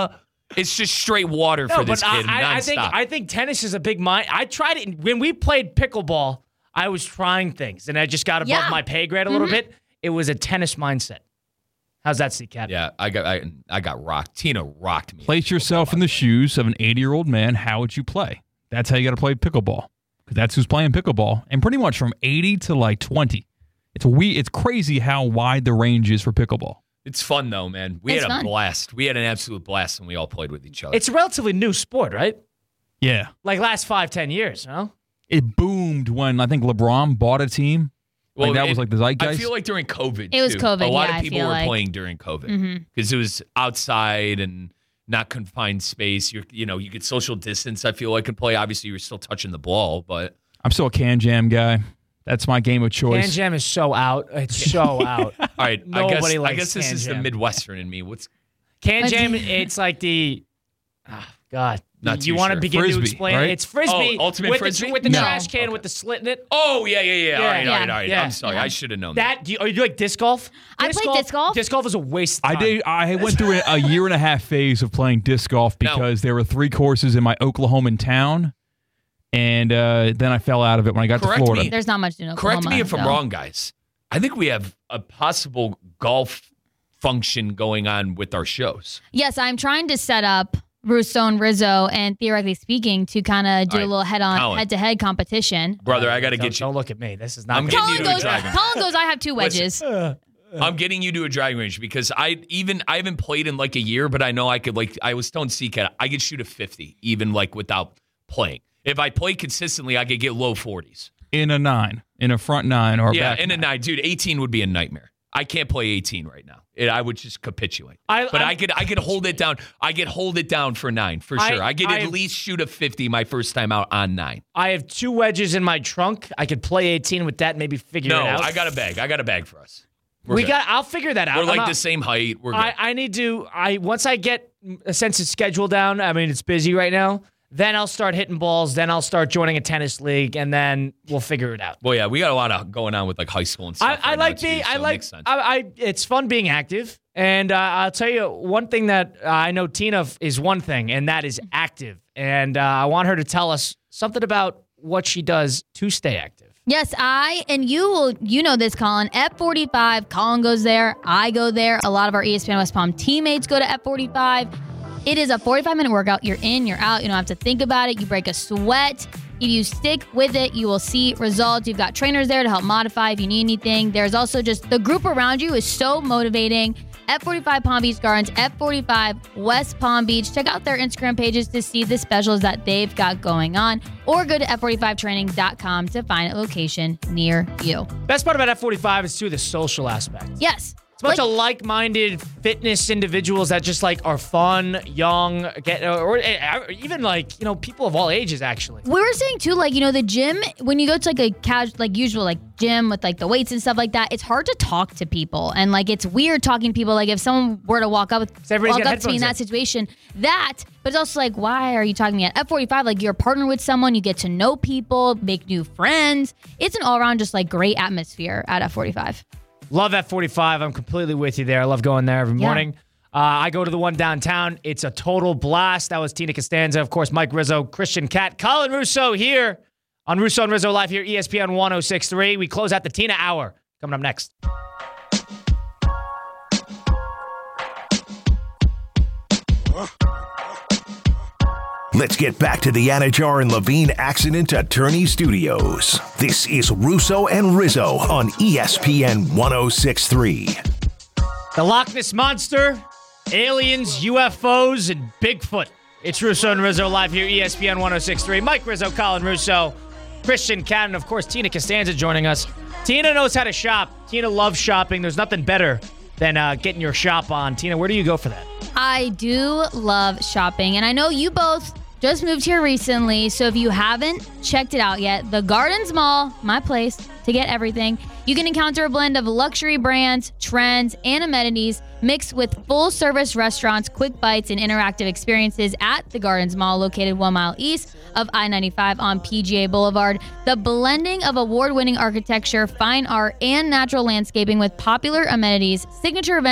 B: It's just straight water for this kid.
D: I think tennis is a big mind. I tried it when we played pickleball. I was trying things, and I just got above my pay grade a little bit. It was a tennis mindset. How's that, C-Cat?
B: Yeah, I got rocked. Tina rocked me.
F: Place yourself in the shoes of an 80-year-old man. How would you play? That's how you got to play pickleball. Because that's who's playing pickleball. And pretty much from 80 to like 20. It's crazy how wide the range is for pickleball.
B: It's fun, though, man. We had a blast. We had an absolute blast when we all played with each other.
D: It's a relatively new sport, right?
F: Yeah.
D: Like last 5-10 years, no?
F: It boomed when I think LeBron bought a team. Well, that was like the zeitgeist.
B: I feel like during COVID,
E: It was COVID,
B: a lot
E: yeah,
B: of people were
E: like.
B: playing during COVID because it was outside and not confined space. You get social distance, I feel like, and play. Obviously, you're still touching the ball, but...
F: I'm still a Can Jam guy. That's my game of choice.
D: Can Jam is so out. It's so out.
B: All right,
D: Nobody
B: I
D: likes
B: guess this
D: Can
B: is
D: Jam.
B: the Midwestern in me. What's
D: Can Jam? It's like the... Oh, God.
B: Not
D: you
B: too
D: want to
B: sure.
D: begin
F: Frisbee,
D: to explain
F: right?
D: it? It's Frisbee.
B: Oh, ultimate
D: with
B: Frisbee?
D: with the
E: No.
D: trash can with the slit in it.
B: Oh, yeah. All right.
E: Yeah.
B: I'm sorry. I should have known that.
D: Do you like disc golf?
E: I played disc golf.
D: Disc golf is a waste of time.
F: I went through a year and a half phase of playing disc golf because there were 3 courses in my Oklahoman town, and then I fell out of it when I got to
B: Correct
F: Florida.
B: me.
E: There's not much to know.
B: Correct me if I'm wrong, guys. I think we have a possible golf function going on with our shows.
E: Yes, I'm trying to set up Russo and Rizzo, and theoretically speaking, to kind of do
B: All right,
E: a little
B: Colin.
E: head-to-head competition.
B: Brother, I got to get you.
D: Don't look at me. This is not.
B: I'm
D: good.
B: getting you to a
E: Colin
B: driving.
E: goes, I have 2 wedges.
B: I'm getting you to a driving range because I haven't played in like a year, but I know I could I was telling C-Cat, I could shoot a 50 even like without playing. If I play consistently, I could get low 40s.
F: In a 9, in a front 9 or
B: Yeah,
F: back
B: in a 9. Dude, 18 would be a nightmare. I can't play 18 right now. I would just capitulate. I could hold it down. I could hold it down for 9 for sure. I could at least shoot a 50 my first time out on 9.
D: I have 2 wedges in my trunk. I could play 18 with that and maybe figure it out.
B: No, I got a bag. I got a bag for us.
D: I'll figure that out.
B: We're like the same height. We're good.
D: I need to. Once I get a sense of schedule down. I mean, it's busy right now. Then I'll start hitting balls. Then I'll start joining a tennis league, and then we'll figure it out.
B: Well, yeah, we got a lot of going on with like high school and stuff.
D: It's fun being active, and I'll tell you one thing that I know Tina is one thing, and that is active. And I want her to tell us something about what she does to stay active.
E: Yes, you know this, Colin. F45, Colin goes there. I go there. A lot of our ESPN West Palm teammates go to F45. It is a 45-minute workout. You're in, you're out. You don't have to think about it. You break a sweat. If you stick with it, you will see results. You've got trainers there to help modify if you need anything. There's also just the group around you is so motivating. F45 Palm Beach Gardens, F45 West Palm Beach. Check out their Instagram pages to see the specials that they've got going on, or go to F45training.com to find a location near you.
D: Best part about F45 is too the social aspect.
E: Yes.
D: It's a bunch of like-minded fitness individuals that just like are fun, young, or even like, people of all ages actually.
E: We were saying too, like, the gym, when you go to like a casual, like usual, like gym with like the weights and stuff like that, it's hard to talk to people. And like, it's weird talking to people. Like if someone were to walk up to me in that situation, but it's also like, why are you talking to me at F45? Like you're a partner with someone, you get to know people, make new friends. It's an all around just like great atmosphere at F45.
D: Love F45. I'm completely with you there. I love going there every morning. I go to the one downtown. It's a total blast. That was Tina Costanza. Of course, Mike Rizzo, Christian Cat, Colin Russo here on Russo and Rizzo Live here, ESPN 106.3. We close out the Tina Hour. Coming up next.
A: Let's get back to the Anajar and Levine Accident Attorney Studios. This is Russo and Rizzo on ESPN 106.3.
D: The Loch Ness Monster, aliens, UFOs, and Bigfoot. It's Russo and Rizzo live here, ESPN 106.3. Mike Rizzo, Colin Russo, Christian Cat, and of course, Tina Costanza joining us. Tina knows how to shop. Tina loves shopping. There's nothing better than getting your shop on. Tina, where do you go for that?
E: I do love shopping, and I know you both just moved here recently, so if you haven't checked it out yet, the Gardens Mall, my place to get everything. You can encounter a blend of luxury brands, trends, and amenities mixed with full-service restaurants, quick bites, and interactive experiences at the Gardens Mall, located 1 mile east of I-95 on PGA Boulevard. The blending of award-winning architecture, fine art, and natural landscaping with popular amenities, signature events,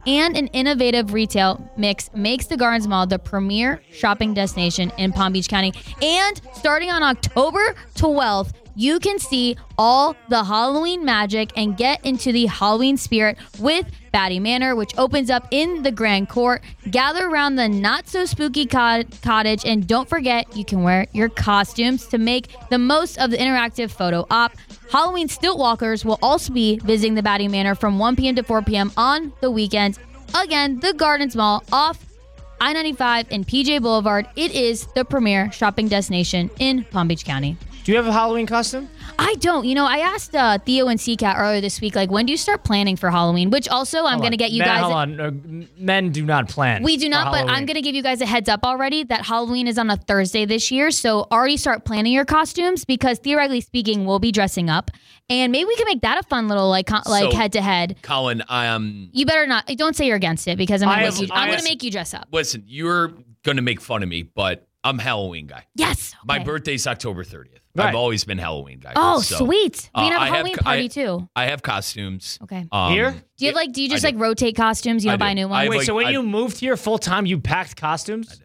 E: and an innovative retail mix makes the Gardens Mall the premier shopping destination in Palm Beach County. And starting on October 12th, you can see all the Halloween magic and get into the Halloween spirit with Batty Manor, which opens up in the Grand Court. Gather around the not-so-spooky cottage, and don't forget, you can wear your costumes to make the most of the interactive photo op. Halloween stilt walkers will also be visiting the Batty Manor from 1 p.m. to 4 p.m. on the weekends. Again, the Gardens Mall off I-95 and PJ Boulevard. It is the premier shopping destination in Palm Beach County.
D: Do you have a Halloween costume?
E: I don't. I asked Theo and CCat earlier this week, like, when do you start planning for Halloween? Which also, I'm going to get you guys.
D: Hold on. Men do not plan.
E: We do not, but I'm going to give you guys a heads up already that Halloween is on a Thursday this year. So already start planning your costumes because theoretically speaking, we'll be dressing up. And maybe we can make that a fun little head to head.
B: Colin,
E: you better not. Don't say you're against it because I'm going to make you dress up.
B: Listen, you're going to make fun of me, but I'm a Halloween guy.
E: Yes.
B: My birthday's October 30th.
D: Right.
B: I've always been Halloween guy.
E: Oh,
B: so,
E: sweet. We can have a Halloween party too.
B: I have costumes.
E: Okay.
D: Here?
E: Do you just rotate costumes? You don't buy new ones?
D: Wait, so when you moved here full time, you packed costumes?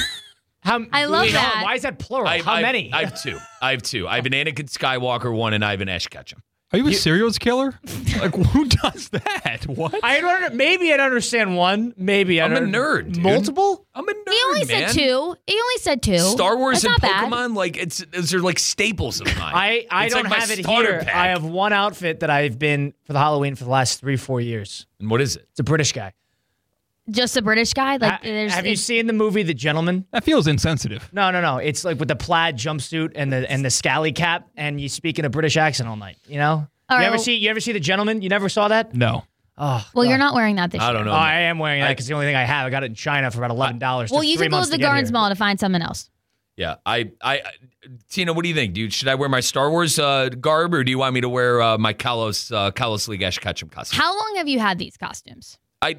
E: I love that.
D: Why is that plural? How many?
B: I have two. I have an Anakin Skywalker one, and I have an Ash Ketchum.
F: Are you a serial killer? Like, who does that? What?
D: Maybe I'd understand one. Maybe
B: I'm a nerd. Dude.
D: Multiple?
B: I'm a nerd.
E: He only said two.
B: Star Wars
E: That's
B: and
E: not
B: Pokemon,
E: bad.
B: those are like staples of mine.
D: I don't have it here.
B: Pack.
D: I have one outfit that I've been for the Halloween for the last 3-4 years.
B: And what is it?
D: It's a British guy.
E: Just a British guy?
D: Have you seen the movie The Gentleman?
F: That feels insensitive.
D: No. It's like with the plaid jumpsuit and the scally cap, and you speak in a British accent all night. You know?
E: All
D: you
E: right,
D: ever see The Gentleman? You never saw that?
F: No.
D: Oh,
E: well, you're not wearing that this year.
B: I don't know.
D: Oh, I am wearing that because it's the only thing I have. I got it in China for about $11.
E: Well, you can go to the Gardens Mall to find something else.
B: Yeah, Tina, what do you think, dude? Should I wear my Star Wars garb, or do you want me to wear my Kalos League Ash Ketchum costume?
E: How long have you had these costumes?
B: I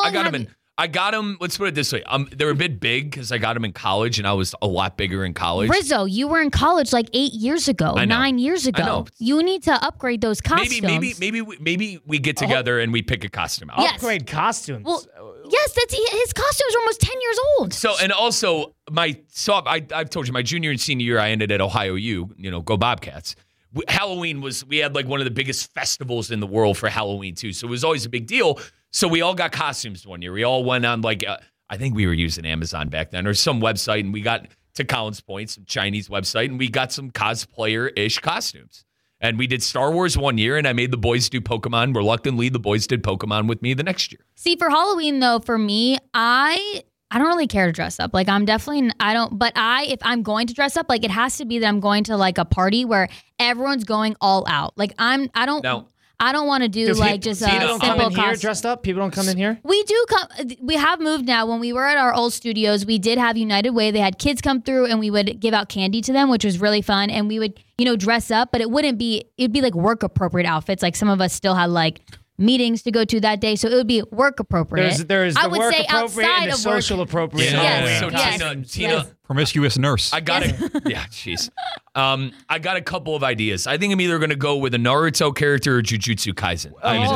B: got them. Let's put it this way. They were a bit big because I got them in college, and I was a lot bigger in college.
E: Rizzo, you were in college like 8 years ago, 9 years ago.
B: I know.
E: You need to upgrade those costumes.
B: Maybe we get together and we pick a costume out.
E: Yes.
D: Upgrade costumes.
E: Well, yes, his costumes are almost 10 years old.
B: So, and also I've told you, my junior and senior year, I ended at Ohio U. Go Bobcats. Halloween we had like one of the biggest festivals in the world for Halloween too. So it was always a big deal. So we all got costumes one year. We all went on I think we were using Amazon back then or some website, and we got, to Colin's point, some Chinese website, and we got some cosplayer-ish costumes. And we did Star Wars one year, and I made the boys do Pokemon. Reluctantly, the boys did Pokemon with me the next year.
E: See, for Halloween though, for me, I don't really care to dress up. Like if I'm going to dress up, like it has to be that I'm going to like a party where everyone's going all out. Like I don't want to do like just a simple costume.
D: Dressed up? People don't come in here?
E: We do come. We have moved now. When we were at our old studios, we did have United Way. They had kids come through and we would give out candy to them, which was really fun. And we would, dress up, but it'd be like work appropriate outfits. Like some of us still had like meetings to go to that day, so it would be work appropriate.
D: There's
E: I
D: the
E: would
D: work
E: say
D: appropriate
E: outside
D: and the
E: of work.
D: social appropriate.
E: Yes.
B: So Tina,
F: promiscuous nurse.
B: I got it. Yeah, jeez. I got a couple of ideas. I think I'm either going to go with a Naruto character or Jujutsu Kaisen.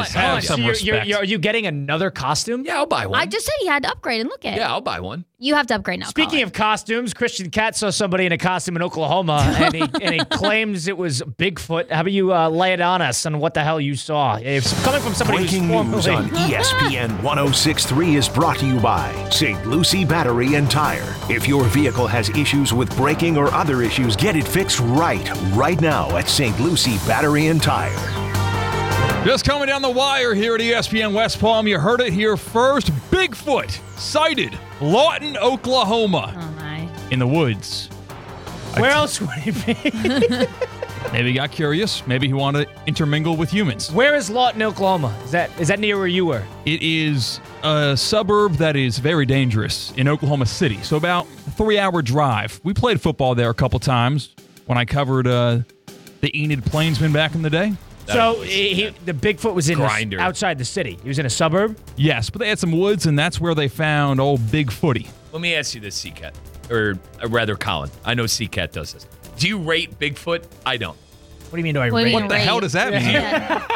D: Are you getting another costume?
B: Yeah, I'll buy one.
E: I just said he had to upgrade and look at it.
B: Yeah, I'll buy one.
E: You have to upgrade now.
D: Speaking of costumes, Christian Cat saw somebody in a costume in Oklahoma, and he claims it was Bigfoot. How about you lay it on us on what the hell you saw? It's coming from somebody
A: Breaking news on ESPN 106.3 is brought to you by St. Lucie Battery and Tire. If your vehicle has issues with braking or other issues, get it fixed right now at St. Lucie Battery and Tire.
F: Just coming down the wire here at ESPN West Palm. You heard it here first. Bigfoot sighted Lawton, Oklahoma.
E: Oh, my.
F: In the woods.
D: Where else would he be?
F: Maybe he got curious. Maybe he wanted to intermingle with humans.
D: Where is Lawton, Oklahoma? Is that near where you were?
F: It is a suburb that is very dangerous in Oklahoma City. So about a 3-hour drive. We played football there a couple times when I covered the Enid Plainsmen back in the day.
D: So the Bigfoot was outside the city. He was in a suburb?
F: Yes, but they had some woods, and that's where they found old Bigfooty.
B: Let me ask you this, C-Cat, or rather Colin. I know C-Cat does this. Do you rate Bigfoot? I don't.
D: What do you mean do I rate?
F: What the hell does that mean?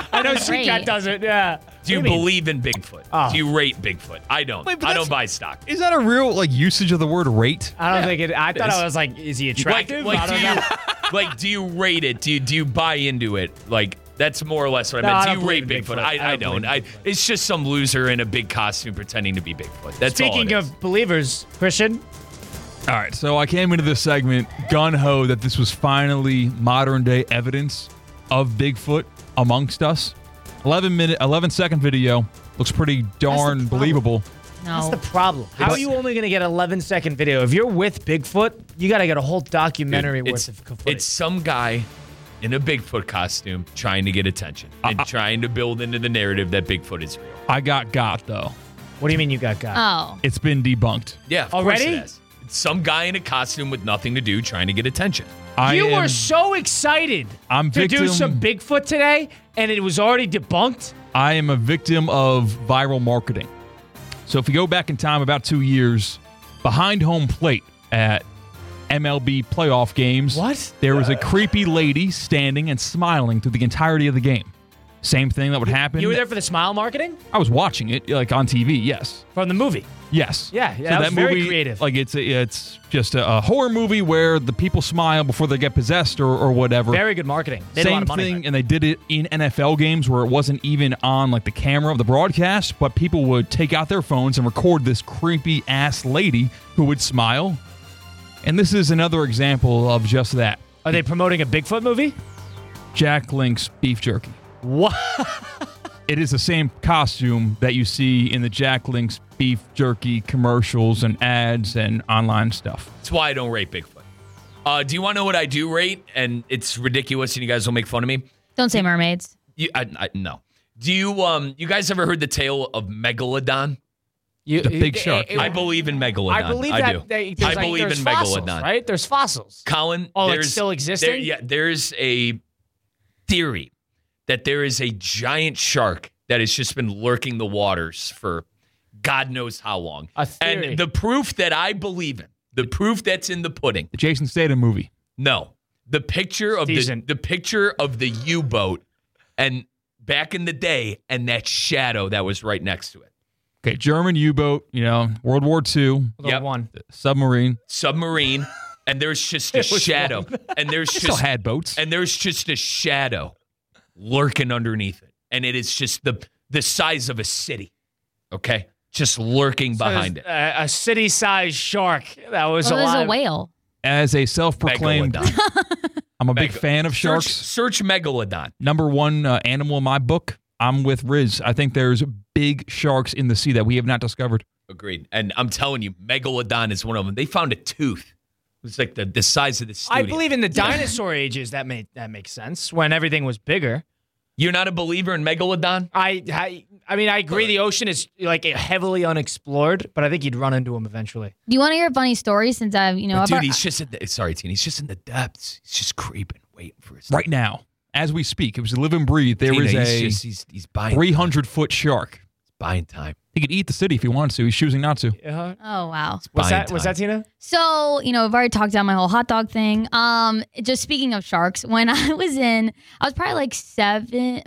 D: I know Street Cat doesn't. Yeah.
B: Do you believe in Bigfoot?
D: Oh.
B: Do you rate Bigfoot? I don't.
F: Wait, but
B: I
F: that's-
B: don't buy stock.
F: Is that a real usage of the word rate?
D: I don't think it. I thought
B: is.
D: I was like, is he attractive? I don't know.
B: Do you rate it? Do you buy into it? Like that's more or less what
D: No,
B: I
D: I
B: meant.
D: don't
B: Do you rate
D: believe in
B: Bigfoot?
D: Bigfoot.
B: I
D: I
B: don't.
D: don't
B: It's just some loser in a big costume pretending to be Bigfoot. That's all
D: Speaking
B: it is.
D: of believers, Christian,
F: All right, so I came into this segment gun-ho that this was finally modern-day evidence of Bigfoot amongst us. 11-second video. Looks pretty darn
D: problem.
F: believable.
D: that's
E: No.
D: the problem. How are you only going to get 11-second video? If you're with Bigfoot, you got to get a whole documentary
B: Dude,
D: worth of footage.
B: it's some guy in a Bigfoot costume trying to get attention and trying to build into the narrative that Bigfoot is real.
F: I got though.
D: What do you mean you got?
E: Oh.
F: It's been debunked.
B: Yeah, of
D: Already?
B: course it is. It's some guy in a costume with nothing to do trying to get attention.
D: You were so excited
F: I'm
D: to do
F: victim-
D: some Bigfoot today, and it was already debunked.
F: I am a victim of viral marketing. So if you go back in time about 2 years, behind home plate at MLB playoff games,
D: What?
F: there was a creepy lady standing and smiling through the entirety of the game. Same thing that would happen.
D: You were there for the smile marketing
F: I was watching it like on TV. Yes,
D: from the movie.
F: yes.
D: Yeah, that was very
F: movie,
D: creative.
F: Like it's just a horror movie where the people smile before they get possessed or whatever.
D: Very good marketing. They had a lot
F: Same
D: of money.
F: thing, and they did it in NFL games where it wasn't even on like the camera of the broadcast, but people would take out their phones and record this creepy ass lady who would smile. And this is another example of just that.
D: Are they promoting a Bigfoot movie?
F: Jack Link's beef jerky.
D: What?
F: It is the same costume that you see in the Jack Link's beef jerky commercials and ads and online stuff.
B: That's why I don't rate Bigfoot. Do you want to know what I do rate? And it's ridiculous, and you guys will make fun of me.
E: Don't say mermaids.
B: No. Do you guys ever heard the tale of Megalodon?
F: The big shark.
B: I believe in Megalodon.
D: I believe
B: I
D: that
B: do.
D: there's
B: I believe
D: there's
B: in
D: fossils,
B: Megalodon.
D: right? There's fossils.
B: Colin,
D: Oh, it's
B: there's
D: still existing?
B: there's a theory that there is a giant shark that has just been lurking the waters for God knows how long.
D: A theory.
B: And the proof that I believe in, the proof that's in the pudding,
F: The Jason Statham movie.
B: no, the picture of
D: Decent.
B: the picture of the U-boat and back in the day and that shadow that was right next to it.
F: Okay, German U-boat, World War II,
B: Yep.
D: One.
F: submarine.
B: Submarine, and there's just a shadow, and there's
F: Still
B: just
F: had boats.
B: and there's just a shadow lurking underneath it, and it is just the size of a city. Okay, just lurking behind it.
D: A city-sized shark that was
E: Well, there's
D: alive.
E: a whale.
F: As a self-proclaimed,
B: Megalodon.
F: I'm a big fan of sharks.
B: Search Megalodon.
F: Number one animal in my book. I'm with Riz. I think there's big sharks in the sea that we have not discovered.
B: Agreed. And I'm telling you, Megalodon is one of them. They found a tooth. It was like the size of the studio.
D: I believe in the dinosaur ages. That makes sense when everything was bigger.
B: You're not a believer in Megalodon?
D: I mean, I agree. The ocean is like heavily unexplored, but I think you'd run into them eventually.
E: Do you want to hear a funny story? Since I've,
B: But
E: I've
B: dude, he's just in the, sorry, Tina. He's just in the depths. He's just creeping, waiting for his
F: Right now, as we speak, it was live and breathe. There
B: Tina,
F: is
B: he's buying
F: 300-foot shark.
B: buying time.
F: He could eat the city if he wanted to. He's choosing not to.
E: oh wow.
D: What's
B: Buying
D: that,
B: time.
D: Tina?
E: So, I've already talked about my whole hot dog thing. Just speaking of sharks, when I was probably like 7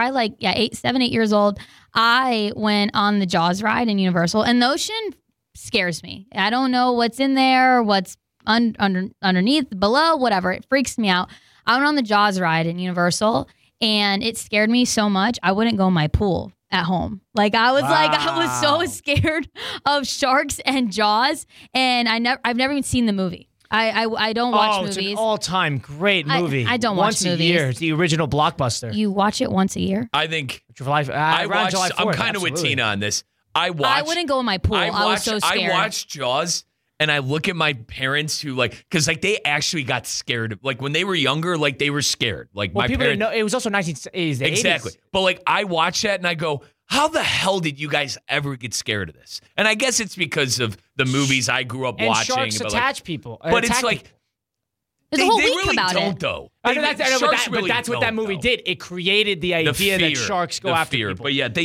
E: years old. I went on the Jaws ride in Universal, and the ocean scares me. I don't know what's in there, what's underneath, below, whatever. It freaks me out. I went on the Jaws ride in Universal, and it scared me so much I wouldn't go in my pool at home. I was so scared of sharks and Jaws, and I've never even seen the movie. I don't watch
D: It's
E: movies.
D: an all-time great movie.
E: I don't watch
D: Once
E: movies.
D: a year. It's the original blockbuster.
E: You watch it once a year?
B: I think
D: July,
B: I
D: around
B: watched.
D: July 4th,
B: I'm kind of with
D: absolutely.
B: Tina on this. I
E: wouldn't go in my pool. I was so scared.
B: I watched Jaws, and I look at my parents who because they actually got scared. Like when they were younger, they were scared. Like
D: Well,
B: my
D: people
B: parents.
D: didn't know. It was also 1980s.
B: Exactly. But I watch that and I go, how the hell did you guys ever get scared of this? And I guess it's because of the movies I grew up
D: And
B: watching.
D: sharks
B: but
D: attach people.
B: but it's
D: attack
B: like
D: people.
E: There's a whole
B: they
E: week
B: really
E: about
B: don't
E: it.
B: though.
D: I know that's,
B: Sharks
D: but
B: really
D: that's what that
B: don't,
D: movie
B: though.
D: did. It created the
B: The
D: idea
B: fear,
D: that sharks go
B: the
D: after
B: fear.
D: people.
B: But yeah,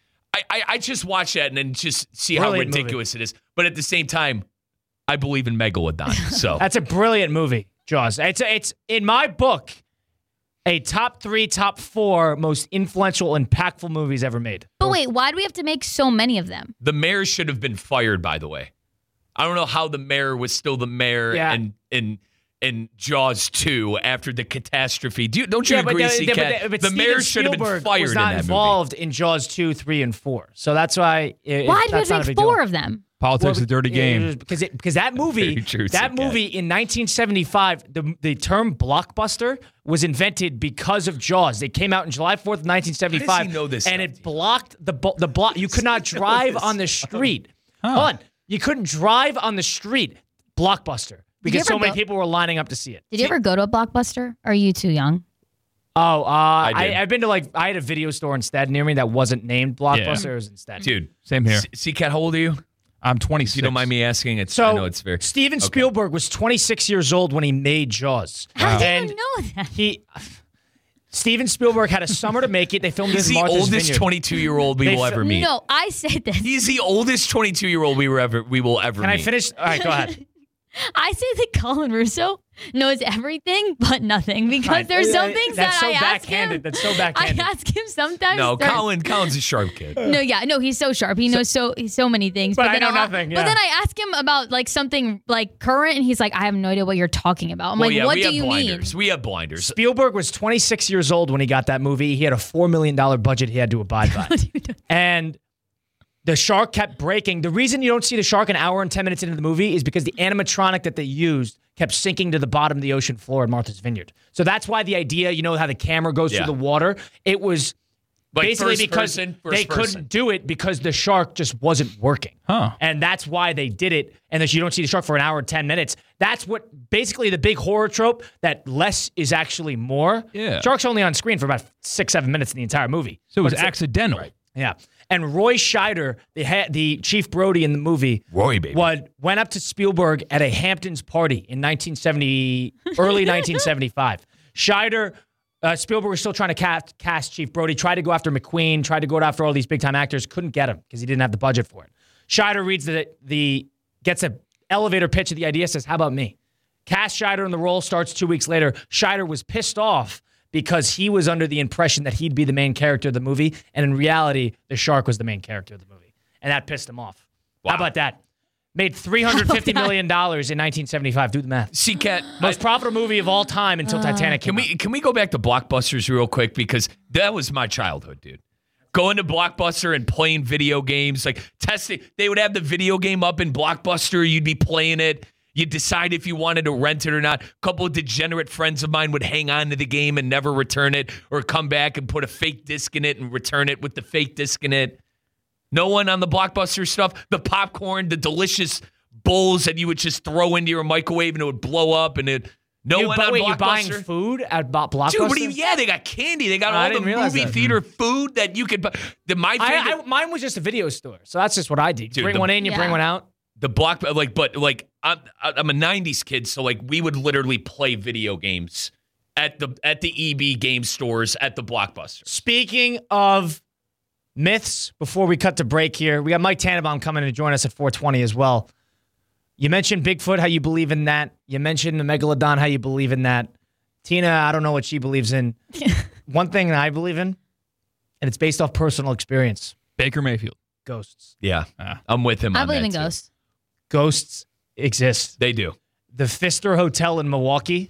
B: I just watch that and then just see
D: Brilliant
B: how ridiculous it is. But at the same time, I believe in Megalodon. So
D: That's a brilliant movie, Jaws. It's in my book. a top 3, top 4 most influential, impactful movies ever made.
E: But wait, why do we have to make so many of them?
B: The mayor should have been fired, by the way. I don't know how the mayor was still the mayor in Jaws 2 after the catastrophe. Don't you agree, C-Cat?
D: But
B: the mayor should have been fired
D: was not
B: in that
D: involved in Jaws 2, 3, and 4. So that's why.
E: Why do we have to make 4 of them?
F: Politics is a dirty game.
D: Because that movie, movie in 1975, the term blockbuster was invented because of Jaws. It came out on July 4th, 1975.
B: How does he know this
D: and
B: stuff?
D: It blocked the block. You could not drive on the street. Hold on. You couldn't drive on the street. Blockbuster. Because so many people were lining up to see it.
E: Did you ever go to a Blockbuster? Or are you too young?
D: Oh,
B: I've
D: been to I had a video store instead near me that wasn't named Blockbuster. It was instead.
B: Dude,
F: same here.
B: C-Cat, how old are you?
F: I'm 26.
B: If you don't mind me asking, I know it's very.
D: Steven Spielberg was 26 years old when he made Jaws.
E: How did you know that?
D: Steven Spielberg had a summer to make it. They filmed it
B: He's
D: in
B: the
D: Martha's
B: oldest
D: Vineyard.
B: 22-year-old we will ever meet.
E: No, I said this.
B: He's the oldest 22-year-old we will ever
D: Can
B: meet.
D: I finish? All right, go ahead.
E: I say that Colin Russo knows everything but nothing because there's some things
D: That's
E: that
D: so
E: I ask him.
D: backhanded. That's so backhanded.
E: I ask him sometimes.
B: No, Colin's a sharp kid.
E: No, he's so sharp. He knows so many things.
D: But I
E: then
D: know nothing.
E: But then I ask him about something current, and he's like, "I have no idea what you're talking about." I'm what do you mean?
B: We have blinders.
D: Spielberg was 26 years old when he got that movie. He had a $4 million budget he had to abide by. And the shark kept breaking. The reason you don't see the shark an hour and 10 minutes into the movie is because the animatronic that they used kept sinking to the bottom of the ocean floor in Martha's Vineyard. So that's why the idea, how the camera goes through the water, it was basically because they couldn't do it because the shark just wasn't working. And that's why they did it. And that you don't see the shark for an hour and 10 minutes. That's what basically the big horror trope that less is actually more.
F: Yeah.
D: Shark's only on screen for about 6-7 minutes in the entire movie.
F: So it was
D: But
F: accidental.
D: Right. Yeah. And Roy Scheider, the Chief Brody in the movie,
B: Roy, baby,
D: went up to Spielberg at a Hamptons party in early 1975. Spielberg was still trying to cast Chief Brody, tried to go after McQueen, tried to go after all these big-time actors, couldn't get him because he didn't have the budget for it. Scheider reads gets an elevator pitch of the idea, says, "How about me?" Cast Scheider in the role, starts 2 weeks later. Scheider was pissed off because he was under the impression that he'd be the main character of the movie, and in reality, the shark was the main character of the movie. And that pissed him off. Wow. How about that? Made $350 million in 1975. Do the math.
B: C-Cat.
D: Most profitable movie of all time until Titanic came out.
B: Can we go back to Blockbusters real quick? Because that was my childhood, dude. Going to Blockbuster and playing video games, testing. They would have the video game up in Blockbuster. You'd be playing it. You'd decide if you wanted to rent it or not. A couple of degenerate friends of mine would hang on to the game and never return it, or come back and put a fake disc in it and return it with the fake disc in it. No one on the Blockbuster stuff. The popcorn, the delicious bowls that you would just throw into your microwave and it would blow up. And no one on Blockbuster.
D: You buying food at Blockbuster?
B: Dude, they got candy. They got all the movie theater food that you could buy.
D: Mine was just a video store, so that's just what I did. You bring one in, you bring one out.
B: The I'm a 90s kid, so we would literally play video games at the EB game stores at the Blockbuster.
D: Speaking of myths, before we cut to break here, we got Mike Tannenbaum coming to join us at 4:20 as well. You mentioned Bigfoot, how you believe in that. You mentioned the Megalodon, how you believe in that. Tina, I don't know what she believes in. One thing that I believe in, and it's based off personal experience.
F: Baker Mayfield.
D: Ghosts.
B: Yeah, I'm with him on that.
E: I believe in ghosts.
D: Ghosts exist.
B: They do.
D: The Pfister Hotel in Milwaukee.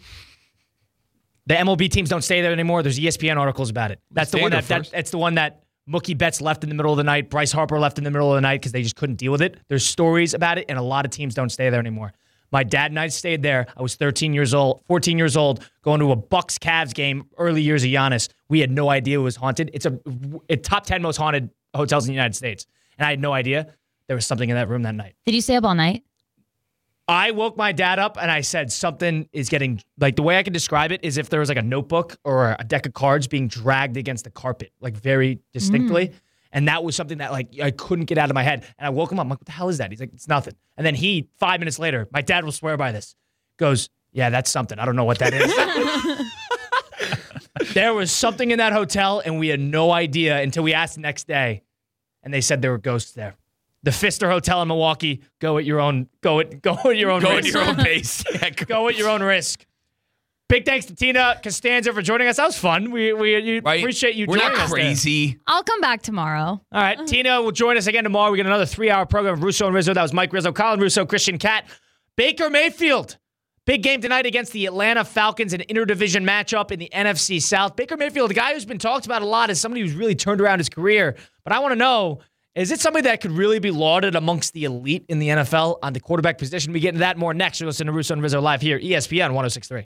D: The MLB teams don't stay there anymore. There's ESPN articles about it. That's the one that's the one that Mookie Betts left in the middle of the night. Bryce Harper left in the middle of the night because they just couldn't deal with it. There's stories about it, and a lot of teams don't stay there anymore. My dad and I stayed there. I was 14 years old, going to a Bucks-Cavs game early years of Giannis. We had no idea it was haunted. It's a top 10 most haunted hotels in the United States, and I had no idea there was something in that room that night.
E: Did you stay up all night?
D: I woke my dad up and I said something is getting, the way I can describe it is if there was a notebook or a deck of cards being dragged against the carpet, very distinctly. And that was something that I couldn't get out of my head. And I woke him up. I'm like, what the hell is that? He's like, it's nothing. And then 5 minutes later, my dad will swear by this, goes, yeah, that's something. I don't know what that is. There was something in that hotel and we had no idea until we asked the next day. And they said there were ghosts there. The Pfister Hotel in Milwaukee. Go at your own. Go at your own risk.
B: Go at your own pace.
D: Go at your own risk. Big thanks to Tina Costanza for joining us. That was fun. We appreciate you
B: We're
D: joining us.
B: We're not crazy.
E: I'll come back tomorrow.
D: All right. Tina will join us again tomorrow. We get another 3-hour program of Russo and Rizzo. That was Mike Rizzo, Colin Russo, Christian Cat, Baker Mayfield. Big game tonight against the Atlanta Falcons, an interdivision matchup in the NFC South. Baker Mayfield, a guy who's been talked about a lot as somebody who's really turned around his career. But I want to know, is it somebody that could really be lauded amongst the elite in the NFL on the quarterback position? We get into that more next. You're listening to Russo and Rizzo live here, ESPN 106.3.